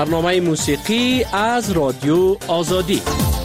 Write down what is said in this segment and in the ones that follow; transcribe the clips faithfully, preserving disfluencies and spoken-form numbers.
برنامه موسیقی از رادیو آزادی.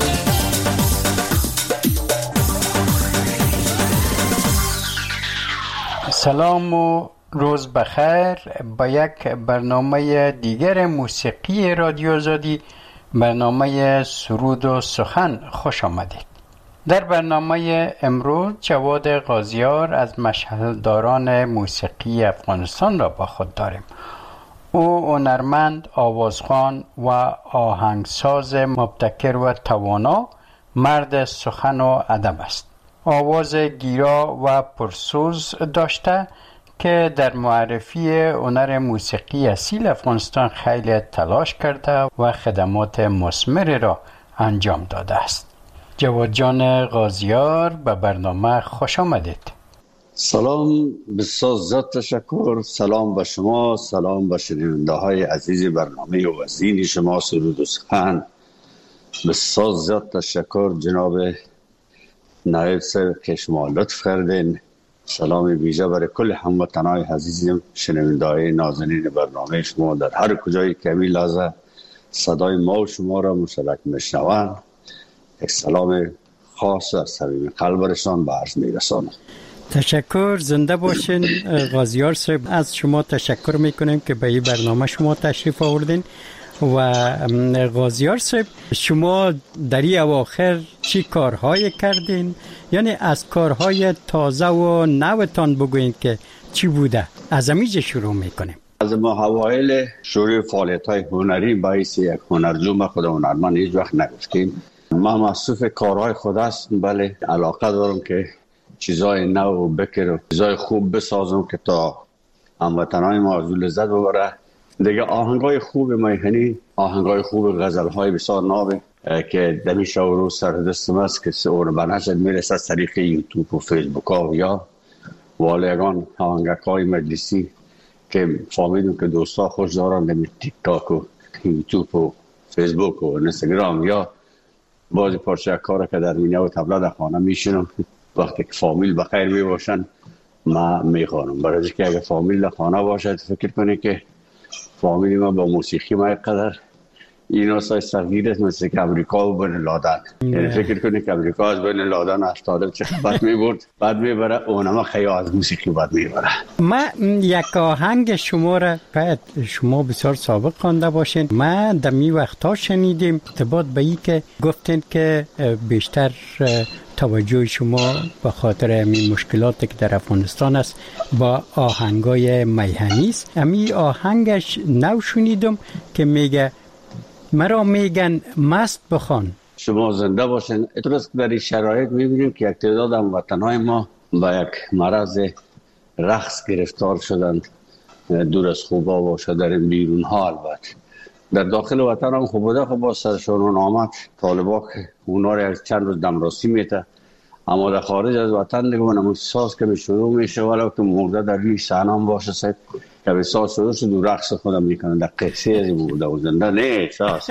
سلام و روز بخیر. با یک برنامه دیگر موسیقی رادیو آزادی، برنامه سرود و سخن خوش آمدید. در برنامه امروز جواد غازیار از مشعلداران موسیقی افغانستان را با خود داریم. او هنرمند، آوازخوان و آهنگساز مبتکر و توانا، مرد سخن و ادب است. آواز گیرا و پرسوز داشته که در معرفی هنر موسیقی اصیل افغانستان خیلی تلاش کرده و خدمات مثمری را انجام داده است. جواد جان غازیار، به برنامه خوش آمدید. سلام، بسیار زیاد تشکر. سلام به شما، سلام به شنونده های عزیز برنامه و وزین شما سرود و سخن. بسیار زیاد تشکر جناب نایب صاحب که شما لطف کردین. سلام ویژه برای کل هموطنان عزیزم شنونده های نازنین برنامه شما در هر کجای که می لحظه صدای ما و شما را مشترک میشنوند. یک سلام خاص از صمیم قلبشان به عرض میرسانم. تشکر، زنده باشین. غازیار صاحب، از شما تشکر میکنیم که به این برنامه شما تشریف آوردین. و غازیار صاحب، شما در این اواخر چی کارهای کردین؟ یعنی از کارهای تازه و نوتان بگوین که چی بوده. از امیج شروع میکنیم. از ما اوایل شروع فعالیت های هنری باعث یک هنرجو ما خود هنرمند هیچ وقت نگفتیم. ما مصروف کارهای خود است، بله علاقه دارم که چیزای نو و بکر و چیزای خوب بسازم که تا هموطنان ما از لذت ببره. دیگه آهنگای خوب میهنی، آهنگای خوب غزلهای بسیار نابه که دمی شب و روز سر دستم است که اون به نشر میرسه از طریق یوتیوب و فیسبوک ها یا والیگان آهنگک های مجلسی که فهمیدم که دوستا خوش دارن دمی تیک تاک و یوتیوب و فیسبوک و اینستاگرام یا بعضی پارچه کار که در مینه و تبله در خانه میشینم. وقتی که فامیل بخیر می باشن ما میخوانم، برای که اگه فامیل در خانه باشد فکر کنی که فامیل ما با موسیقی ما قدر اینا سای صغیر است، مثل که امریکا و بین لادن. یعنی فکر کنی که امریکا از بین لادن افتاده چه خبت میبرد بعد میبره اونما خیلی از موسیقی بعد میبره. ما یک آهنگ شما را باید شما بسیار سابق خوانده باشین. ما در می وقتا شنیدیم ارتباط به این که گفتین که بیشتر توجه شما به خاطر همین مشکلاتی که در افغانستان است با آهنگای میهنی است. همین آهنگش نو شنیدم که میگه مرا میگن مست بخوان. شما زنده باشین. اتروز در این شرایط میبینیم که یک تعداد هموطنان ما با یک مرض رقص گرفتار شدند، دور از خوبا باشه در بیرون ها. البته در داخل وطن هم خوب بوده، خب با سرشون آمد طالبا که اونا رو از چند روز دمراستی میته، اما در خارج از وطن دیگه اونم ساز که شروع میشه ولو که مرده در این صحنه هم باشه سید که به ساز شروع شد و رقص خودم میکنن. در قصه از بوده و زنده نه ساز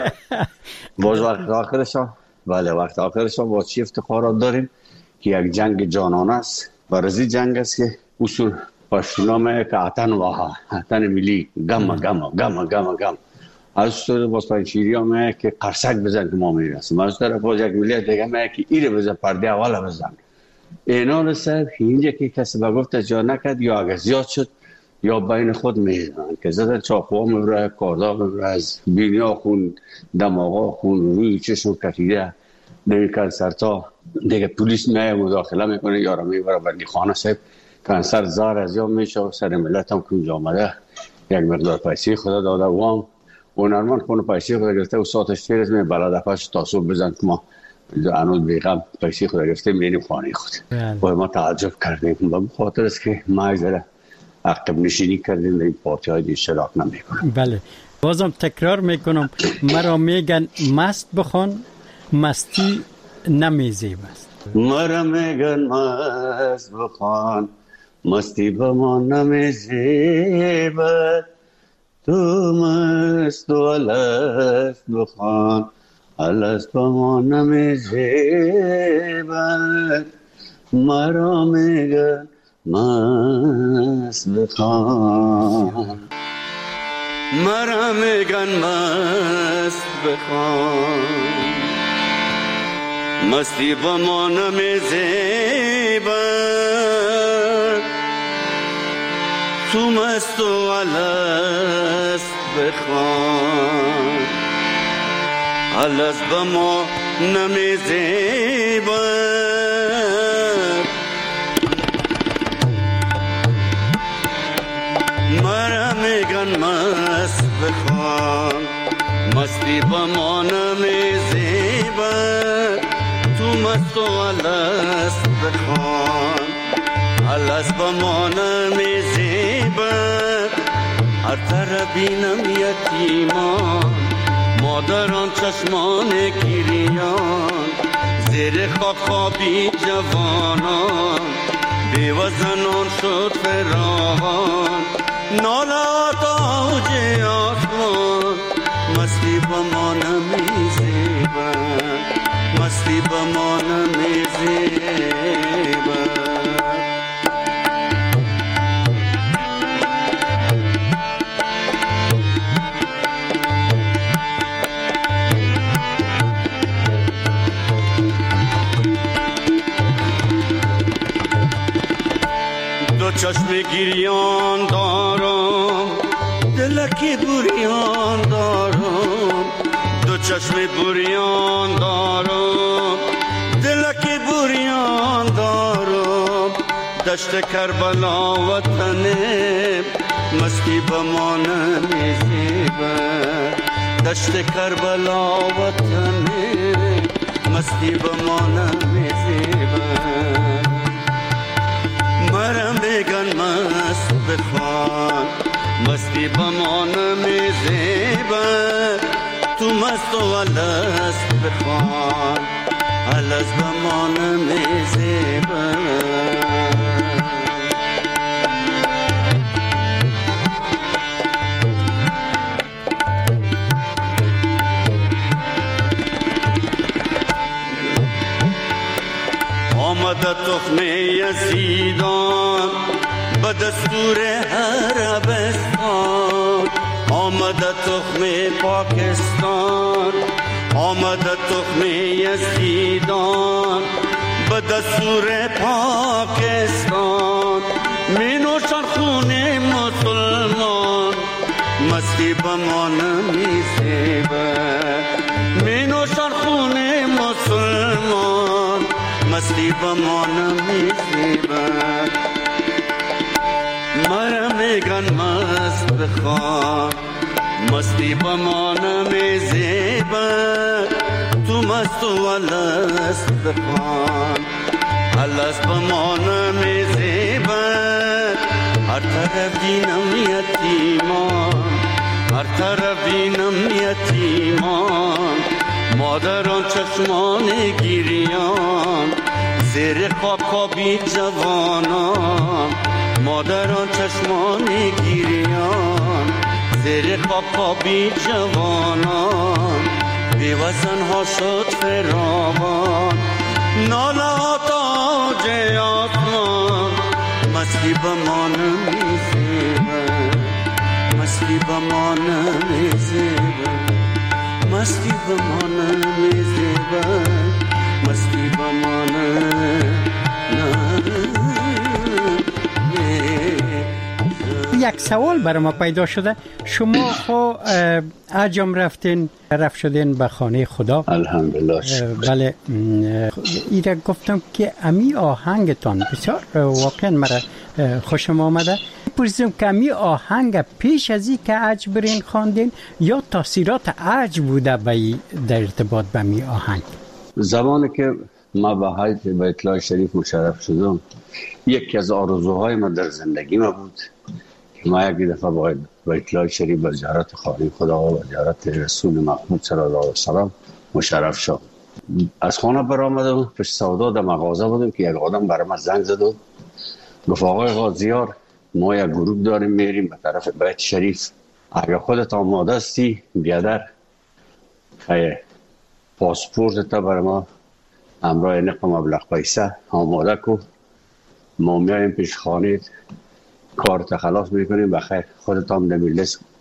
باز وقت آخرش ها بله وقت آخرش ها با چی افتخارات داریم که یک جنگ جانانه است. برازی جنگ است که اصول پشتونامه که عطن واها عطن ملی گم گم گم گم گم از سر باز پنچیری همه که قرصک بزن که ما میرسیم، از طرف باز یک ملیت دیگه همه که ایره بزن پرده اولا بزن. اینا رو صرف اینجا که کسی بگفت جا نکد یا اگه زیاد شد یا بین خود میزنن که زدن چاقوها میبره کاردا میبره از بینیا خون دماغا خون روی چشم کتیده دیگه کنسرتا دیگه پولیس میه مداخله میکنه یارا میبره بندی خانه صاحب کنسرت زار از یا میشه سر ملت هم کنج آمده یک مقدار پیسی خدا داده وام هنرمند خونه پیسی خدا گرفته و ساعتش تیرز می بلده پاش تاسوب بزن که ما انود بیغم پیسی خدا گرفته میریم خانه خود و ما تعجب کردیم به خاطر است که ما از داره عقب نشینی کردیم در این پارتی های اشتراک نمی کنم. بله بازم تکرار میکنم مرا میگن مست بخوان مستی نمیزیب است. مرا میگن مست بخوان مستی به ما نمیزیب تو مست و الست بخوان الست به ما نمیزیب مرا میگن مست بخوان مرا میگن مست بخوان، مستی با ما نمیزیبد، تو مست و الست بخوان، الست با ما نمیزیبد، مرا میگن مست بخوان، مستی با ما نمیزیبد، تو مست و الست بخوان، الست با ما نمیزیبد، هر طرف بینم یتیمان، مادران چشمان گریان، زیر خاک خوابی جوانان، بیوه زنان شد فراوان، نالات آوج آسمان، مستی با ما نمیزیبد، مستی با ما نمیزیبد. دو چشم گریان دارم، دلکی بریان دارم، دو چشم بریان دارم، دلکی بریان دارم، دشت کربلا وطنه، مستی با ما نمیزیبد، دشت کربلا وطنه، مستی با ما نمیزیبد، مرا میگن مست بخوان، مستی با ما نمیزیبد، تو مست و الست بخوان، الست با ما نمیزیبد. آمده تخم یزیدان به دستور عربستان، آمده تخم پاکستان، آمده تخم یزیدان به دستور پاکستان، می نوشن خون مسلمان، مستی با ما نمیزیبد، می نوشن خون مسلمان، مستی با ما نمیزیبد، مرا میگن مست بخوان، مستی با ما نمیزیبد، تو مست و الست بخوان، الست با ما نمیزیبد، هر طرف بینم یتیمان، هر طرف بینم یتیمان، مادران چشمان گریان، زیر خواب خوابی جوانان، مادران چشمان گریان، زیر خواب خوابی جوانان، بیوه زنها شد فراوان، ناله تاج آسمان، مستی با ما نمیزیبد، مستی با ما نمیزیبد، مستی با ما نمیزیبد، مستی با ما نمیزیبد. یک سوال برای ما پیدا شده، شما خو عجم رفتین رفت شدین به خانه خدا، الحمدلله. بله، ایره گفتم که امی آهنگتان بسیار واقعا مرا خوشم آمده، پرسیدم که امی آهنگ پیش از این که عج برین خواندین یا تاثیرات عج بوده به در ارتباط به امی آهنگ؟ زمانی که ما به حج بیت الله شریف مشرف شدم، یکی از آرزوهای ما در زندگی ما بود که ما یک دفعه باید بیت الله شریف به زیارت خانه خدا و زیارت رسول محمود صلی الله علیه و سلم مشرف شد. از خانه برآمدم، پیش سودا در مغازه بودم که یک آدم برای من زنگ زد، گفت آقای قاضیار ما یک گروه داریم میریم به طرف بیت شریف، اگر خودت آماده استی بیادر خیلی پاسپورت تا برای ما همراه نقم مبلغ پیسه آماده کو، ما میایم پیش خانه کارت خلاص میکنیم، بخیر خودت هم دمی لیست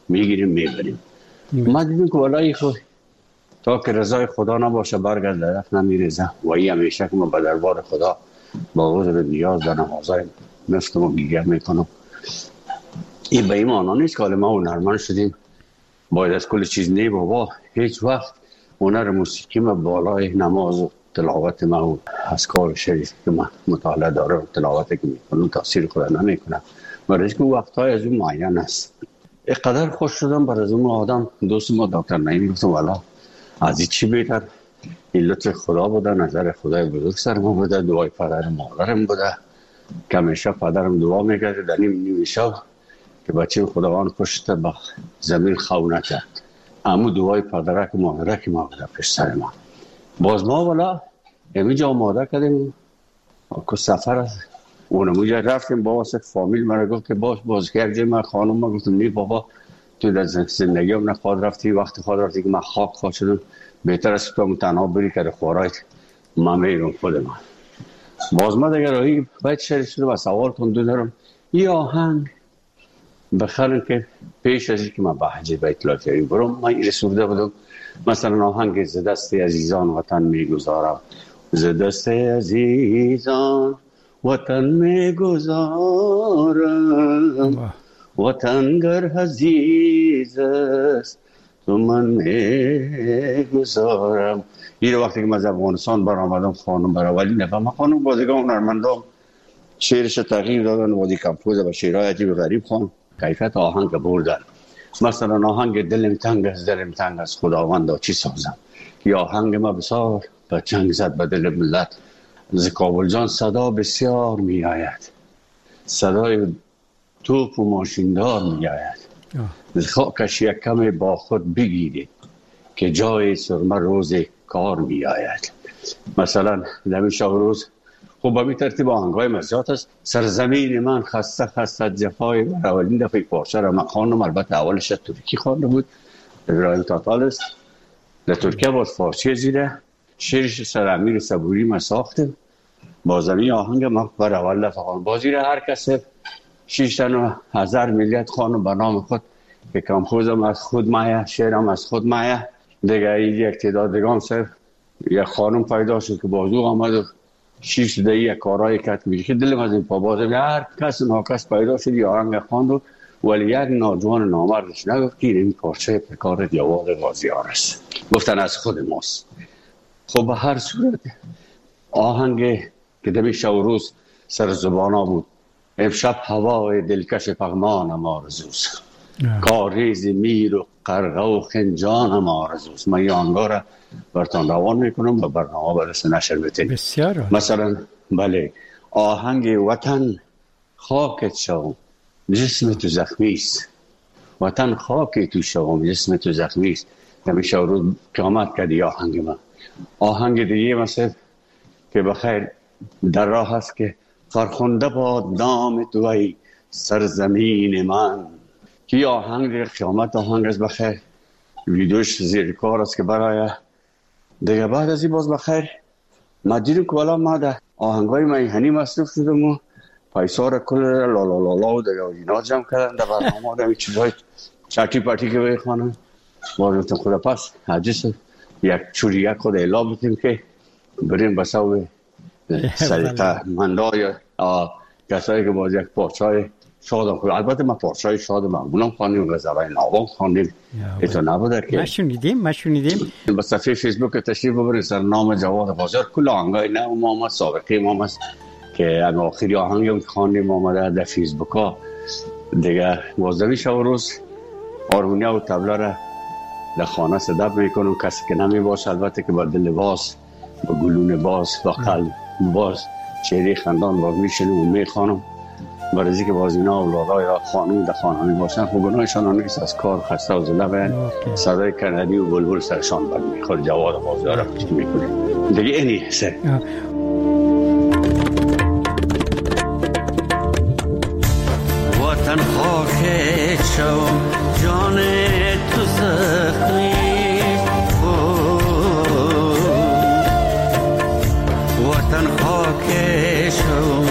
میگیریم میبریم. ما دیدیم که والایی خود تا که رضای خدا نباشه برگرد درخت نمیریزه و این همیشه که ما به دربار خدا با عذر نیاز در نمازهای مفتم و گیگه میکنم. این به این معنا نیست که حالا ما هنرمند شدیم باید از کل چیز نی بابا. هیچ وقت هنر موسیقی ما بالای نماز و تلاوت ما و اذکار شریف که من مطالعه دارم تلاوتی که میکنم تاثیر خدا نمیکنم برای که وقتهای از اون معین است. اینقدر خوش شدم برای از اون آدم دوست ما دکتر نعیم گفتم والا از این چی بهتر این لطف خدا بوده، نظر خدای بزرگ سر ما بوده، دعای پدر مادرم بوده که همیشه پدرم دعا میکرده در نیم نیمه شب که بچه خداوند کشت به زمین خو نکرد. اما دعای پدرک و مادرک ما بوده پیش سر ما. باز ما والا همینجا آماده کردیم که سفر است اونموجا رفتیم با واسه فامیل مرا گفت که باش باز یک جای من خانم ما گفتم نی بابا تو در زندگی هم نخواد رفتی وقت خود رفتی که من خاک خواد شدم بهتر است تو تنها بری که خوارای ما میرم خود من. باز ما دیگر راهی باید شریف شده و سوال تندو دارم یه آهنگ بخرن که پیش از که من به حج بیت الله شریف برم من این رسورده بودم مثلا آهنگ ز دست عزیزان وطن میگذارم ز دست عزیزان وطن میگذارم وطن گر عزیز است تو من میگذارم. این وقتی که من از افغانستان برآمدم خانم براولی نفهم خانم بازیگاه هنرمندان شعرش تغییر دادن و دی کمپوز و شعرهای عجیب غریب خوان کیفیت آهنگ بردن. مثلا آهنگ دلم تنگ است دلم تنگ است خداوندا چی سازم یا آهنگ ما بسیار به چنگ زد به دل ملت ز کابل جان صدا بسیار می آید صدای توپ و ماشیندار می آید ز خاکش یک کم با خود بگیرید که جای سرمه روز کار می آید. مثلا دمی شب روز خب به می ترتیب آهنگای مزیات است. سرزمین من خسته خسته جفای بر اولین دفعه پارچه را من خواندم. البته اولش ترکی خوانده بود ابراهیم تاتال است در ترکیه باز فارسی زیره شعرش سر امیر صبوری ما ساختم با زمین آهنگ من بر اول دفعه خوانم. بازی را هر کسی شش تا هزار ملیت خوانم به نام خود که کمپوزم از خود مایه شعرم از خود مایه دیگه یک تعداد دیگه صرف یک خانم پیدا شد که بازو آمد و شیش دهی یک کارهای کت میشه که دلم از این پا بازم هر کس ناکس پیدا شد یا آهنگ خواند ولی یک ناجوان نامردش نگفت که این پارچه پکار دیواد غازیار است گفتن از خود ماست. خب به هر صورت آهنگ که دمی شب و روز سر زبانا بود امشب هوای دلکش پغمانم آرزوست کاریز میر و قرغه و خنجانم آرزوست. من این آهنگا را برتان روان میکنم و برنامه برس نشر بتین. بسیار مثلا بله آهنگ وطن خاکت شوم جسم تو زخمیست وطن خاک تو شوم جسم تو زخمیست همیشه روز قیامت کردی آهنگ من. آهنگ دیگه مثلا که بخیر در راه هست که فرخنده با نام تو ای سرزمین من که آهنگ دیگه قیامت آهنگ است بخیر ویدیوش زیر کار است که برای دیگه بعد از این باز بخیر ما دیدیم که والا ما در آهنگای میهنی مصروف شدم و پیسا را کل لا لا لا لا و دیگه اینا جمع کردن در برنامه در این چیزهای چاکی پاتی که بخوانم بازمتون خدا پس حجیس یک چوری یک خود اعلام بودیم که بریم بساوی سریعه مندای کسایی که باز یک پارچای شادم خود البته ما پارچای شاد معمولم خواندیم و زبای ناوام خواندیم ایتا نبوده که ما شنیدیم ما شنیدیم به صفحه فیسبوک تشریف ببرید سر نام جواد بازار کل آهنگای نه و ما سابقه ما هست که اما آخری آهنگی هم خواندیم آمده در فیسبوک ها دیگه بازدوی شب و روز آرمونیا و تبله را در خانه صدب میکنم کسی که نمی باشه البته که با دل باز با گلون باز با قلب باز چهره خندان باز میشنم و میخوانم برای که باز اینا اولادای را خانم در خانمی باشن خب گناهشان نیست از کار خسته و زلبه صدای کندی و بلبل سرشان بر میخواد جواد بازار را پشت میکنه دیگه اینی سر وطن خاک شو جان تو زخمی وطن خاک شو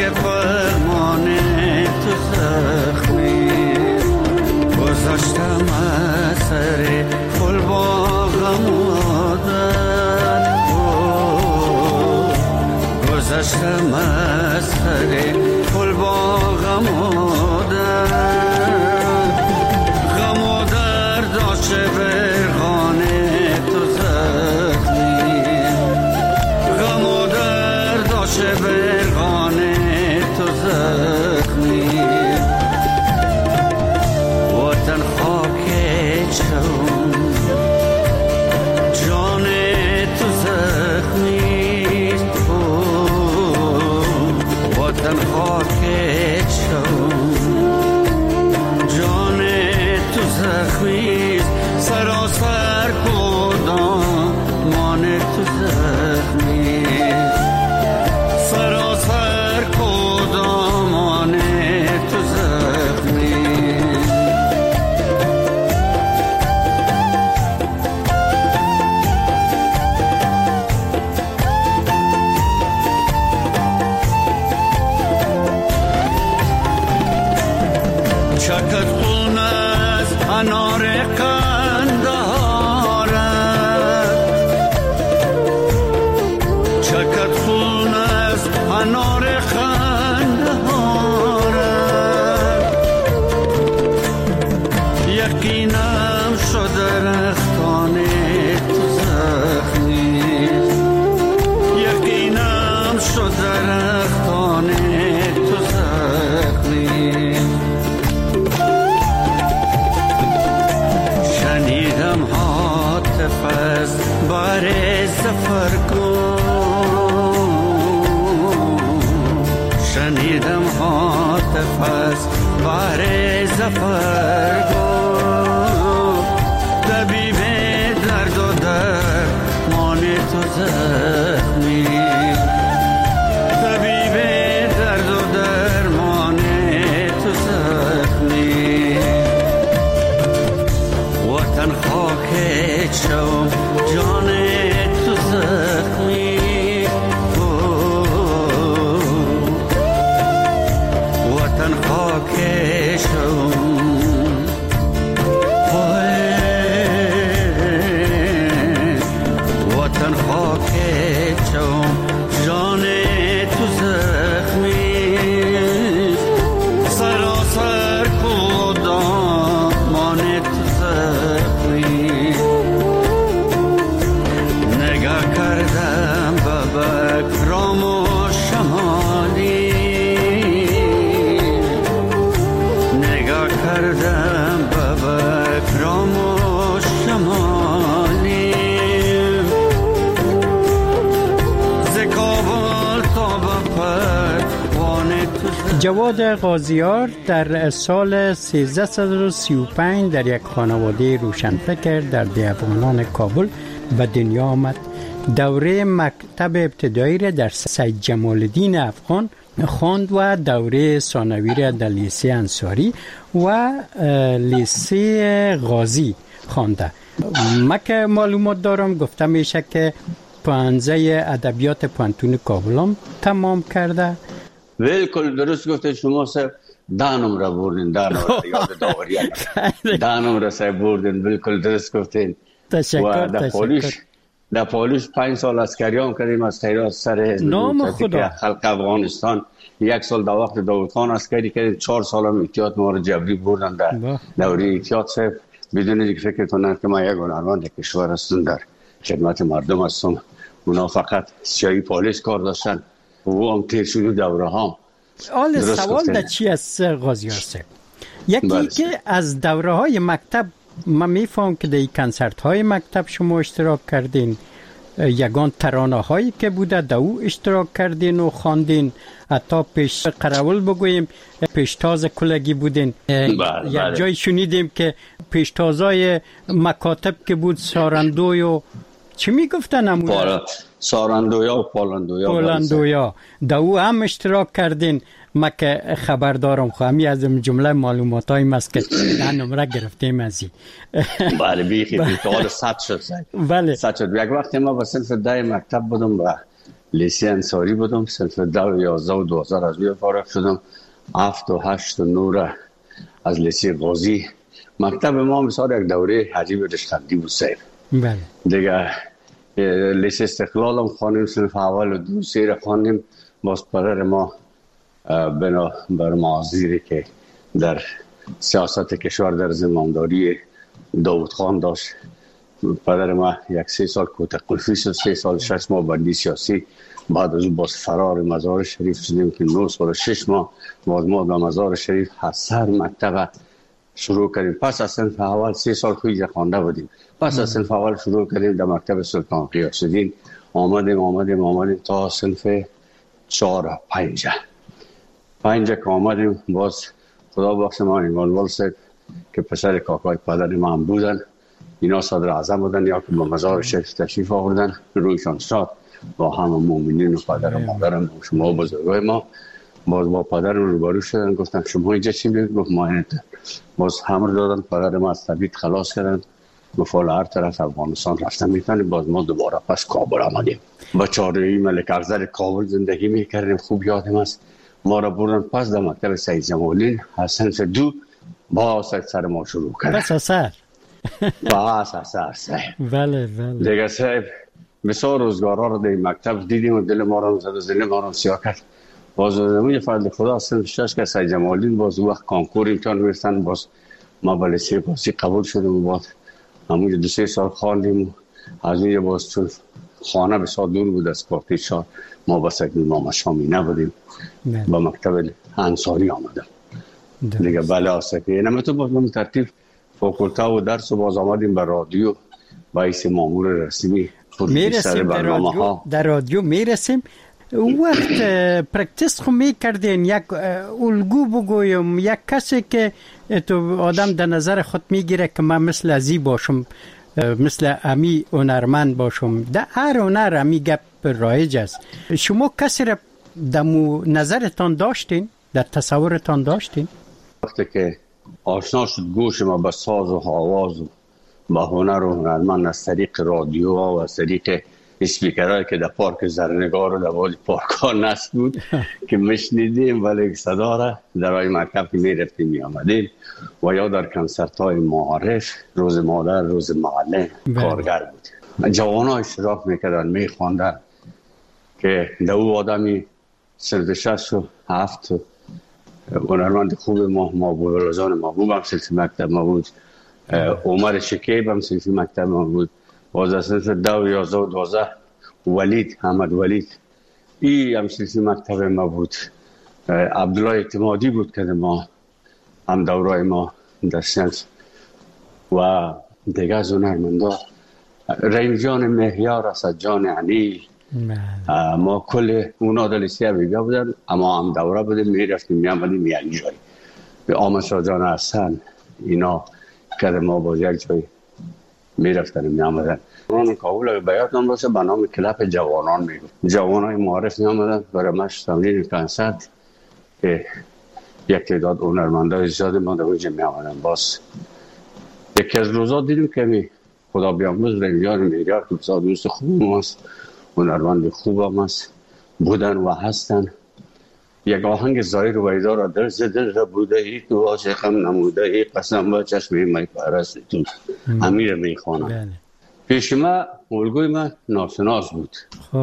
که فرمان تو زخمی گذاشتم از سر پل با غم و درد گذاشتم از سر پل با غم و درد غم و درد داشته برخانه تو زخمی غم و درد داشته برخانه تو زخمی وطن خاک چون جان تو زخمی وطن خاک چون جان تو زخمی سراسر کدام مان تو زخمی سراسر کدام مان تو زخمی چکت خون از انار قندهارت چکت خون از انار قندهارت یقینم شده رختانه تو زخمی یقینم شده رختانه تو زخمی شنیدم هاتف از بار زفر گفت شنیدم هاتف از بار زفر گفت طبیب درد و درمان تو زخمی طبیب درد و درمان تو زخمی وطن خاک چون جان تو زخمی وطن خاک چون وطن خاک چون جان تو زخمی سراسر کدام مان تو زخمی نگاه کردم بابک رام و شمالی نگاه کردم بابک رام و شمالی ز کابل تا به پروانه تو جواد قاضیار در سال سیزده و سی و پنج در یک خانواده روشنفکر در بیابانان کابل به دنیا آمد. دوره مکتب ابتدایی را در سید جمال الدین افغان خواند و دوره ثانوی را در لیسه انصاری و لیسه غازی خوانده. من که معلومات دارم گفته میشه که پانزه ادبیات پانتون کابل هم تمام کرده. بالکل درست گفته شما سر ده نمره بردین ده نمره یاد داوری ده نمره سر بردین بالکل درست گفتین. تشکر در پالیش در پالیش پنج سال عسکری هم کردیم از خیرات سر حزب دموکراتیک خلق افغانستان. یک سال در وقت داود خان عسکری کردیم، چهار سال هم احتیاط ما رو جبری بردن در دوره احتیاط صاحب بدون اینکه فکر کنن که ما یک هنرمند کشور هستم در خدمت مردم هستم. اونا فقط سیاهی پالیس کار داشتن و هم تیر شده دوره ها. حال سوال در چی است قاضیار صاحب؟ یکی بله. که از دوره های مکتب من میفهم که در کنسرت های مکتب شما اشتراک کردین، یگان ترانه هایی که بوده در او اشتراک کردین و خواندین، حتی پیش قراول بگوییم پیشتاز کلگی بودین. بله، یک بله. جای شنیدیم که پیشتازای مکاتب که بود سارندوی و چی میگفتن همون؟ پالا... سارندویا و پالندویا پالندویا در او هم اشتراک کردین. ما که خبر دارم خواهمی از جمله معلومات های مست که ده نمره گرفتیم ازی. بله بیخی پیتال ست شد. بله ست شد. یک وقت ما به صنف ده مکتب بودم و لیسه انصاری بودم، صنف دو و یازده و دوازده از بیا فارغ شدم. هفت و هشت و نور از لیسه غازی. مکتب ما مثال یک دوره حجیب رشخندی بود سیر. بله. دیگه لیسه استقلال هم خواندیم، صنف اول و دو سیر خواندیم. باز پدر ما بنا بر معاذیری که در سیاست کشور در زمامداری داوود خان داشت، پدر ما یک سه سال کوته قلفی شد، سه سال شش ماه بندی سیاسی. بعد از اون باز فرار مزار شریف شدیم که نه سال و شش ماه باز ما به مزار شریف هر مکتب شروع کردیم. پس از صنف اول سه سال خویجه خوانده بودیم. پس از صنف اول شروع کردیم در مکتب سلطان غیاث الدین. آمدیم آمدیم آمدیم تا صنف چهار و پنج. پنج که آمدیم باز خدا بخش ما ایمانوال صاحب که پسر کاکای پدر ما هم بودن، اینا صدر اعظم بودن یا که به مزار شریف تشریف آوردن، رویشان شاد با همه مومنین و پدر و مادرم و شما بزرگای ما. باز با پدر رو روبرو شدن، گفتن شما اینجا چی میگید؟ گفت ما اینجا. باز همه دادن، پدر ما از تبعید خلاص کردن، گفت هر طرف افغانستان رفتن میتونیم. باز ما دوباره پس کابل آمدیم. با چهاره‌ای ملک افضل کابل زندگی میکردیم. خوب یادم است ما را بردن پس در مکتب سید جمالدین از صنف دو با سر ما شروع کردن. پس اثر پس اثر صاحب. بله بله. دیگه صاحب بسیار روزگارها رو در مکتب دیدیم و دل ما را زد و دل ما را سیاه کرد. باز زمین فضل خدا صنف شش که سید جمالدین باز وقت کانکور امتحان میرسن، باز ما به لیسه پاسی قبول شدیم و باز همونجا دو سه سال خواندیم. از اونجا باز چون خانه بسیار دور بود از کارتی شهر، ما با سکنی ما شامی نبودیم، با مکتب انصاری آمدم دیگه. بله آسکه اینمه تو باز من ترتیب فاکولته و درس و باز آمدیم به رادیو با ایسی مامور رسمی میرسیم در رادیو. در رادیو میرسیم. وقت پرکتیس خو میکردین، یک الگو بگویم، یک کسی که تو آدم در نظر خود میگیره که من مثل ازی باشم، مثل امی هنرمند باشم، در هر هنر امی گپ رایج است. شما کسی را در نظرتان داشتین، در تصورتان داشتین؟ وقتی که آشنا شد گوش ما به ساز و آواز و با هنر و هنرمند از طریق رادیو و از طریق اسپیکرهایی که در پارک زرنگار و در والی پارک ها نصب بود که مشنیدیم، ولی صدا را در آی مرکب که می رفتیم می آمدیم و یا در کنسرت های معارف، روز مادر، روز معلم کارگر بود. جوان ها اشتراک میکردن، می خواندن که در او آدمی سرد شست و هفت هنرمند خوب ما محبوب رزان محبوب هم سلسی مکتب ما بود، عمر شکیب هم سلسی مکتب ما بود، باز از سلسی دو یازده و دوازده ولید حمد ولید ای هم سلسی مکتب ما بود. عبدالله اعتمادی بود که ما هم دورای ما در سنس و دیگه از هنرمندا رحیم جان مهیار، اسد جان علی، ما کل اونا در لیسه بیگا بودن، اما هم دوره بودیم می رفتیم می آمدیم یک جایی. به آمد شاه جان حسن اینا که ما باز یک جایی می رفتن می آمدن. اون کابل بیاتان باشه به نام کلپ جوانان می گفت. جوانای معارف می آمدن برای مشت تمرین کنسرت که یک تعداد هنرمندای زیاد ما در اونجا می آمدن. باز یکی از روزا دیدیم که می خدا بیاموز رنگیار میگار که بسیار دوست خوب ماست، هنرمند خوب هم است، بودن و هستن. یک آهنگ زایر و ویدا را در زدل را بوده ای تو عاشقم نموده ای قسم با چشمی می پرست تو امیر می خوانم. پیش ما الگوی من ناشناس بود.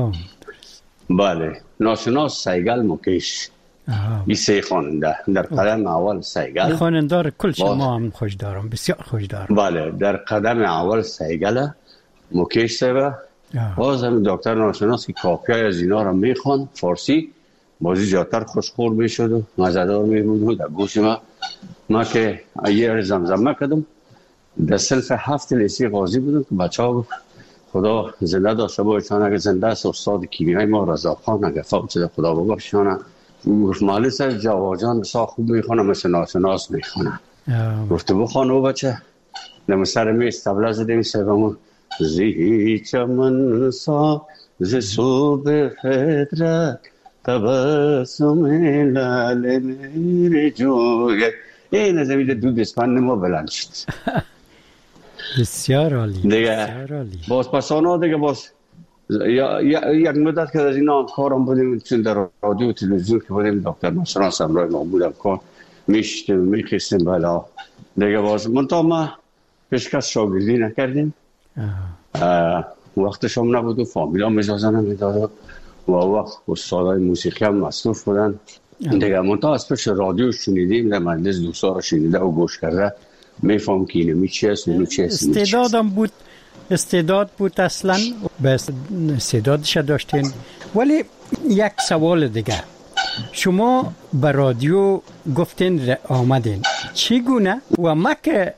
بله ناشناس سیگل مکیش این سه خواننده در قدم اول سیگل خواننده کل شما هم خوش دارم، بسیار خوش دارم. بله در قدم اول سیگل مکیش سبه، باز هم دکتر ناشناس که کاپیای از اینا را میخوان فارسی، بازی جاتر خوشخور میشد و مزدار میبود در گوش ما. ما که یه زمزمه کردم در صنف هفت لیسه غازی بودم که بچه ها خدا زنده داشته بایشان، اگه زنده است استاد کیمیای ما رضا خان اگه فوت شده خدا ببخشانه، گفت مالی سر جواجان بسا خوب میخونه مثل ناشناس میخونه. گفت بخوان او بچه نمو سر میز تبله زدیم سبمون زی چمن سا ز صبح فطرت تبسم لال میری جویت. این از امید دو دسپند ما بلند شد. بسیار عالی. دیگه باز پسانا دیگه باز یا یک مدت که از اینا کارم بودیم، چون در رادیو و تلویزیون که بودیم دکتر نصران همراه ما بودم کار میشتیم میخیستیم بالا دیگه. باز منطقه ما پیشکش شاگردی نکردیم، وقتش هم نبود و فامیل هم اجازه نمیداد و وقت استادای موسیقی هم مصروف بودن دیگه. منطقه از پیش رادیو شنیدیم، در مجلس دوستا رو شنیده و گوش کرده میفهم که اینمی چی هست اونو چی هست. استعدادم بود، استعداد بود اصلا، بس استعدادش داشتین. ولی یک سوال دیگه، شما به رادیو گفتین آمدین چگونه؟ و ما که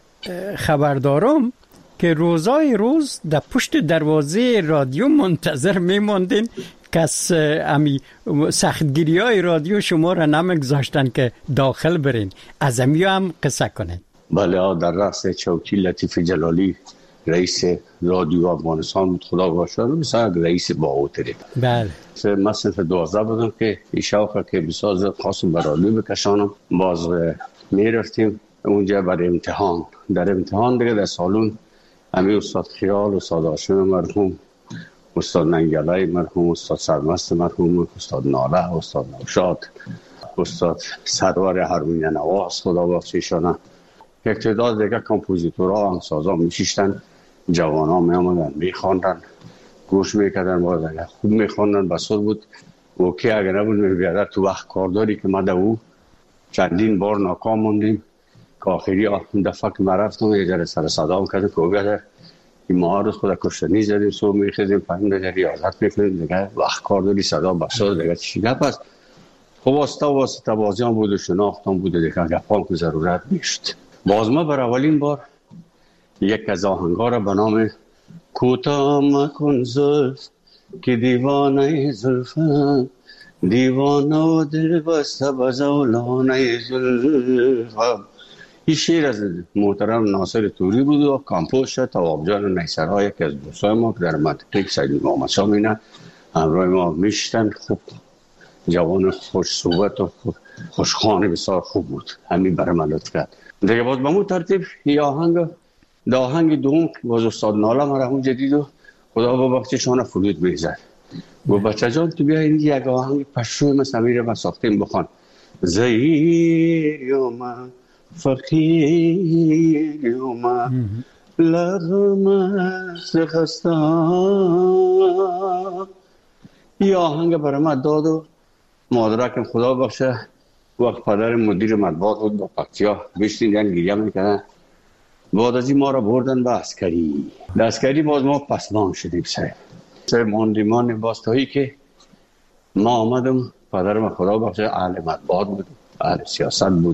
خبردارم که روزای روز در پشت دروازه رادیو منتظر میماندین، کس امی سختگیری های رادیو شما را نمیگذاشتن که داخل برین. از امی هم قصه کنین. بله، در رأس چوکی لطیف جلالی رئیس رادیو افغانستان بود، خدا باشد، مثلا رئیس باوتری. بله. من صنف دوازده بودم که این شوقه که بسیار زیاد خواستم به رادیو بکشانم. باز می رفتیم اونجا برای امتحان. در امتحان دیگه در سالون همین استاد خیال، استاد هاشم مرحوم، استاد ننگلای مرحوم، استاد سرمست مرحوم، استاد ناله، استاد نوشاد، استاد سرور هارمونی نواز، خدا بخشیشانه، یک تعداد دیگه کمپوزیتورها و آهنگسازا میشیشتن. جوان‌ها می آمدن میخواندن، گوش میکردن، باز اگر خوب میخواندن بسور بود. و که اگر نبود میبیادر تو وقت کارداری که ما دو چندین بار ناکام موندیم که آخری دفعه که ما رفتم یه جره سر صدام کردم که بیادر این ما روز خود کشتنی زدیم، صبح میخیزیم پایین در ریاضت میکنیم دیگه، وقت کارداری صدا بسور دیگه چی گپ است. خب واسطه واسطه بازیان بود و شناختان بود دیگه، گپان که ضرورت نیست. باز ما بر اولین بار یک از آهنگا را به نام کوتاه مکن زلف که دیوانه زلفم، دیوانه و دل بسته بزولانه زلفم. این شعر از محترم ناصر توری بود و کامپوز شد. تواب جان نیسرها یک از دوستای ما که در منطقه سید محمد شاه مینه همراه ما میشتن. خوب جوان خوش صحبت و خوشخوانه بسیار خوب بود، همین برای من لطف کرد دیگه. باز به مون ترتیب یه آهنگ ده آهنگ دوم باز استاد ناله مرحوم جدید و خدا با بخششانه فرود میزد. گو بچه جان تو بیا این یک آهنگ پشوی من سمیر من ساختیم بخوان. زیر یوم فقیر یوم لغم سخستا. یه آهنگ برای من داد و مادرکم خدا بخشه وقت پدر مدیر مطبوعات بود با پکتیا بشتین یعنی گریه میکردن. بعد از این ما را بردن به عسکری. در عسکری باز ما پسبان شدیم سر سر ماندیمان باستایی که ما آمدم. پدرم خدا بخشه اهل مطبوعات بود، اهل سیاست بود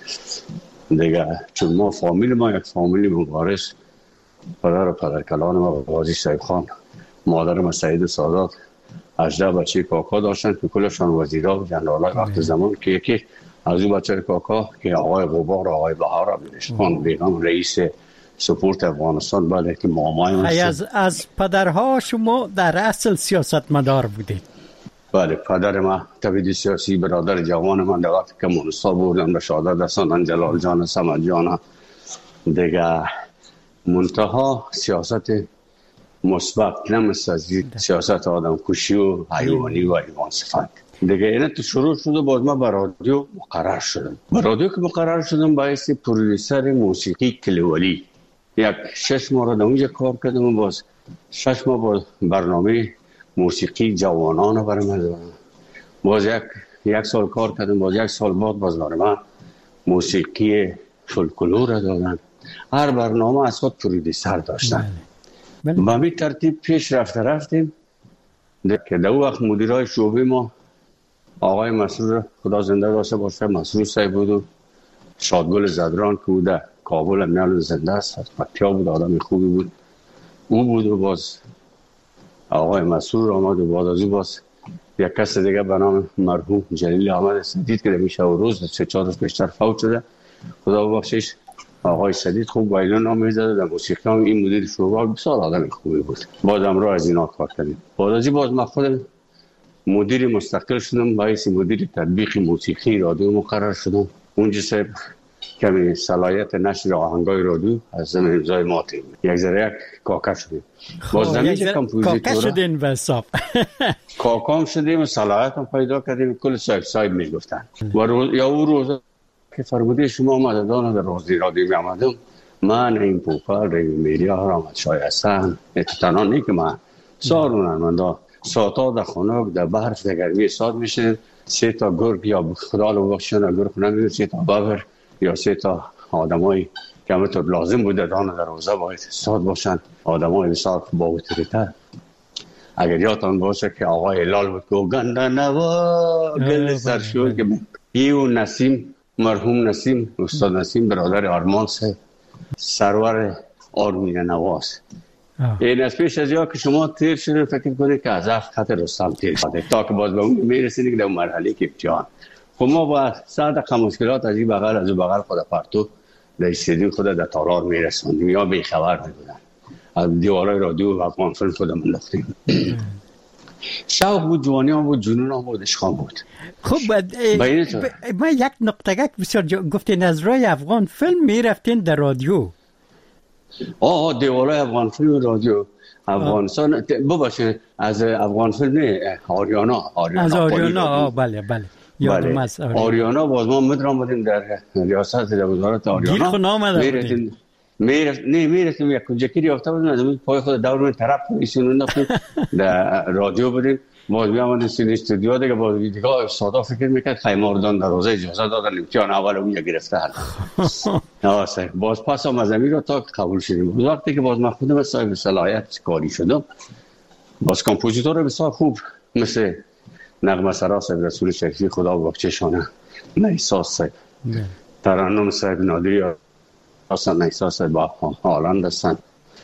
دیگه. چون ما فامیل ما یک فامیلی مبارز، پدر و پدرکلان ما غازی صاحب خان، مادرم سعید سادات، هجده بچه کاکا داشتن که کلشان وزیرا و جنرالای وقت زمان که یکی از اون بچه کاکا که آقای غبار آقای بهار عبدالشان بیگم رئیس سپورت افغانستان بله که مامای من از از پدرها شما در اصل سیاست مدار بودید؟ بله، پدر ما تبعید سیاسی، برادر جوان من در وقت که منصاب بودن به شهادت رساندن، جلال جان صمد جان دیگه. منتها سیاست مثبت، نه مثل سیاست آدم کشی و حیوانی و حیوان صفت دیگه. اینه تو شروع شده. باز ما به رادیو مقرر شدم. به رادیو که مقرر شدم باعث پرودیسر موسیقی کلیولی یک شش ماه را در اونجا کار کردم و باز شش ماه با برنامه موسیقی جوانان برای من دارم. باز یک یک سال کار کردم. باز یک سال بعد باز برای من موسیقی فولکلور را دادن. هر برنامه از خود پرودیسر داشتن. با همین ترتیب پیش رفته رفتیم که در وقت مدیرای شعبه ما آقای مسرور خدا زنده داشته باشه مسرور صاحب بود و شادگل زدران که بود کابل میال زنده است، از پکتیا بود، آدم خوبی بود او بود. و باز آقای مسرور آمد و بعد از او باز یک کس دیگه به نام مرحوم جلیل احمد سدید که میشه و روز سه چهار روز پیشتر فوت شده خدا بخشش. آقای سدید خوب وایلون نام میزد در موسیقی هم این مدیر شعبه بسیار آدم خوبی بود. بازم را از اینا کار کردیم. بعد باز من خودم مدیر مستقل شدم، باعث مدیر تطبیق موسیقی رادیو مقرر شدم. اونجا صاحب کمی صلاحیت نشر آهنگای رادیو از زمین امضای ماتیم یک ذره یک کاکا شدیم. باز زمین کمپوزیتورا کاکا شدین و صاف کاکام شدیم و صلاحیت هم پیدا کردیم. کل صاحب صاحب میگفتن و روز یا اون روز که فرموده شما مددان در رازی رادیو می آمدم، من این پوپر ریو میریا رامت شای هستن اتتنان نی که من سارونن من دا ساتا در خانه در برف در گرمی ساد میشه سه تا گرگ یا خدا رو بخشن گرگ نمیده سه تا ببر یا سه تا آدمایی که همه طور لازم بوده دانه در روزه باید ساد باشن، آدمای بسیار با اتریتر. اگر یادتان باشه که آقای لال بود که گنده نوا گل سرشون که ایو نسیم مرحوم نسیم استاد نسیم برادر آرمان صاحب سرور آرمین نواز. این از پیش از یا که شما تیر شده فکر کنید که از هفت خط رستم تیر شده تا که باز به اون میرسید که در مرحله که جان خب ما با صد دقیقه مشکلات از این بغل از اون بغل خود پرتو در استودیو خود در تالار میرسوندیم یا بیخبر میبودن از دیوارای رادیو و افغان فیلم خود منداختیم. شوق بود، جوانی هم بود، جنون هم بود، عشق بود. خب ما یک نقطه بسیار گفتین از رای افغان فیلم میرفتین در رادیو. آه دیوارای افغان فیلم رادیو افغانستان ببخشید از افغان فیلم نه آریانا آریانا از آریانا بله بله یادم است آریانا باز ما مدرام بودیم در ریاست در وزارت آریانا گیر خود نامده بودیم میرس نه میرسیم یک کنجکی یافته بودیم از اون پای خود دور طرف ایشون انداختیم در رادیو بودیم باز میامدیم سین استودیو دیگه باز دیگه ساده فکر میکرد خیماردان دروازه اجازه دادن امتحان اول اون گرفته نه باز پس هم از امیر رو تا قبول شدیم. وقتی که باز من خودم صاحب صلاحیت کاری شدم باز کمپوزیتور بسیار خوب مثل نغمه سرا صاحب رسول شریفی خدا بخششانه نیساس صاحب ترنم صاحب نادری اصلا نیساس صاحب با هالند هستن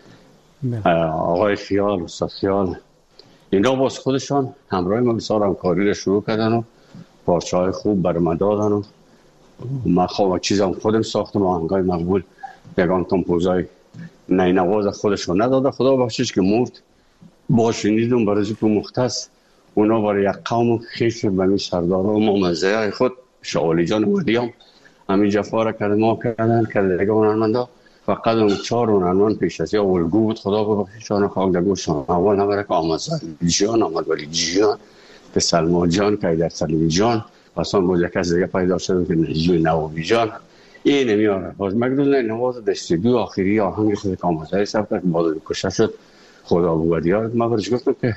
آقای خیال استاد خیال اینا باز خودشان همراه ما بسیار همکاری رو شروع کردن و پارچه های خوب بر من دادن و من خواه چیزم خودم ساختم آهنگای مقبول یگان کمپوزای نینواز خودشون نداده خدا بخشش که مرد با شنیدم برای که مختص اونا برای یک قوم خیش بمی سردار و ممزه های خود شاولی جان و دیام همین جفا را کرده ما کردن کرده دیگه هنرمنده فقط اون چهار هنرمند پیش از یا الگو بود خدا ببخششان خاک در گوششان اول نبره که آمد جان آمد ولی جان که سلما جان که در سلیمی جان پسان بود یک از دیگه پیدا شد که نجوی نوابی جان این میاره باز مگدون نواز دستیدو آخری آهنگ خود که آمد های سب کرد باز کشه شد خدا بود دیار ما برش گفتم که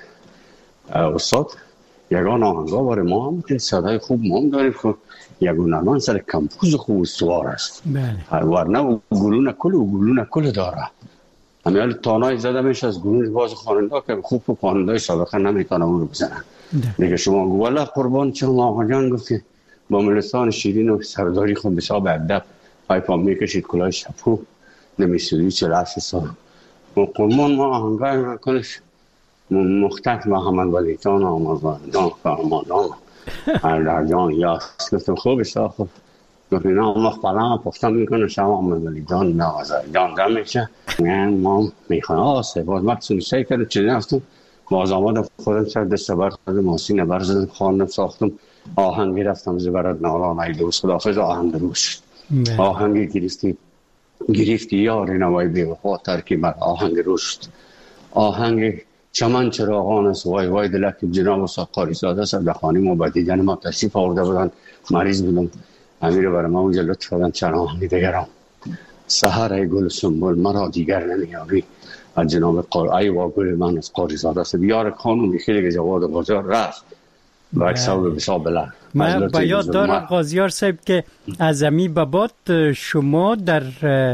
استاد یگان آهنگا برای ما هم که صدای خوب ما هم داریم که یگان هنرمند سر کمپوز خوب استوار است ورنه گلون کل و گلون کل داره همیال تانای زده میشه از گلون باز خواننده که خوب و خواننده سابقه نمیتونه اون رو بزنن دیگه شما گو والله قربان چون آقا جان گفت که با ملستان شیرین و سرداری خود بسیار به ادب پایپا میکشید کلاه شپو نمیشدوی چل عشر سال و قربان ما آهنگای کنش مختت محمد ولیتان آمد وردان فرمادان هر در جان یاست گفتم خوبش خوب گفت اینا ما فلان پختم میکنه شما آمد ولیتان نوازه جان دم میشه میگن ما میخواه آسه باز مقصود سی کرده چه نفتم باز آمدم خودم سر دست بر خود ماسین برزدم خواندم ساختم آهنگی رفتم زبرد نالان ای دوست خداحافظ آهنگ روش آهنگی گرفتی گرفتی یاری نوای بیوفا ترکی بر آهنگ روش آهنگ چمن چراغان است وای وای دلک جناب استاد قاری زاده صاحب در خانه ما با دیدن ما تشریف آورده بودن مریض بودم امیر برای ما اونجا لطف کردن چند آهنگ دیگرم سحر ای گل سنبل مرا دیگر نمیاری از جناب قاری و گل من از قاری زاده صاحب یار خانومی خیلی جواد بازار رفت با یک سوال بسیار بلند من با یاد دارم قاضیار صاحب که از امی بابات شما در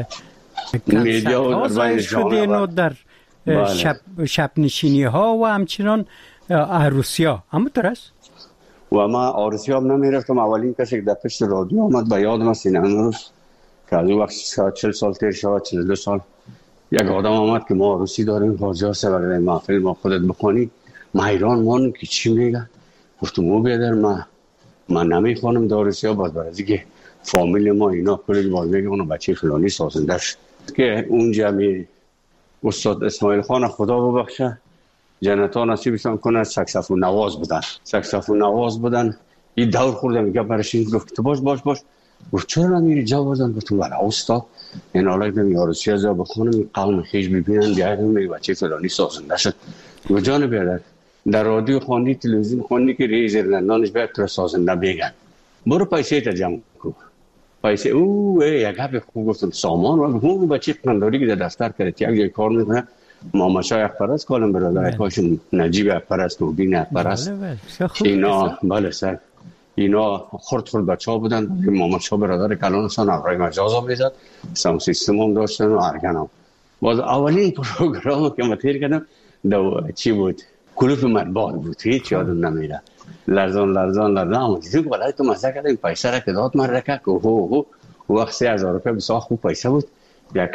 میدیا و در بین شدین و در شب, شب نشینی ها و همچنان عروسی ها همونطور است؟ و ما عروسی ها نمی رفتم اولین کسی که در پشت رادیو آمد به یادم است این امروز که از اون وقت چل سال تیر شد چل دو سال یک آدم آمد که ما عروسی داریم قاضیار صاحب اگر این محفل ما خودت بخونی ما حیران مانم که چی میگه گفتم او بیادر من من نمی خونم در عروسی ها باز برای که فامیل ما اینا کلی باز میگه اونو بچه فلانی سازنده شد که اونجا می استاد اسماعیل خان خدا ببخشه جنتا نصیبشان کنه سکسفون نواز بودن سکسفون نواز بودن این دور خوردم میگه برشین گفت تو باش باش باش گفت چرا نمیری جا بردن؟ گفتم ولی استاد این حالا که یارو سی هزار بخونم این قوم خیش ببینن بیاید میگه بچه فلانی سازنده شد. و جان بیادر در رادیو خواندی تلویزیون خواندی که ریز ایرلندانش باید تو سازنده بگن برو پیسه تا جمع کن پیسه او یک گپ خوب گفتم سامان و اون بچه قنداری که در دفتر کرد یک جای کار میکنه ماماشای اخبرست کالم برادر کاشون نجیب اخبرست و بین اخبرست اینا بله سر اینا خورد خورد بچه ها بودن ماماشا برادر کلانشان اقرای مجاز ها میزد سام سیستم هم داشتن و ارگن هم باز اولین پروگرام که ما تیر کردم دو چی بود کلوپ مطبوعات بود هیچ یادم نمیره لرزان لرزان لرزان اما دیدیم که بلای تو مزده کردیم پیسه را که داد من رکه که هو هو وقت سه هزار روپیه بسیار خوب پیسه بود یک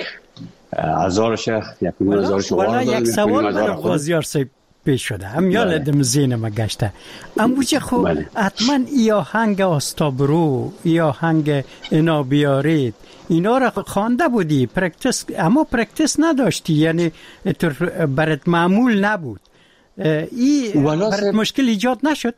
هزارش یک میلیون هزارش والا یک سوال برای خوازیار صاحب پیش شده هم یادم ذهنم گشته اما چه خوب حتما یا آهنگ آستابرو یا آهنگ اینا بیارید اینا را خوانده بودی پرکتیس اما پرکتیس نداشتی یعنی برات معمول نبود این برات مشکل ایجاد نشد؟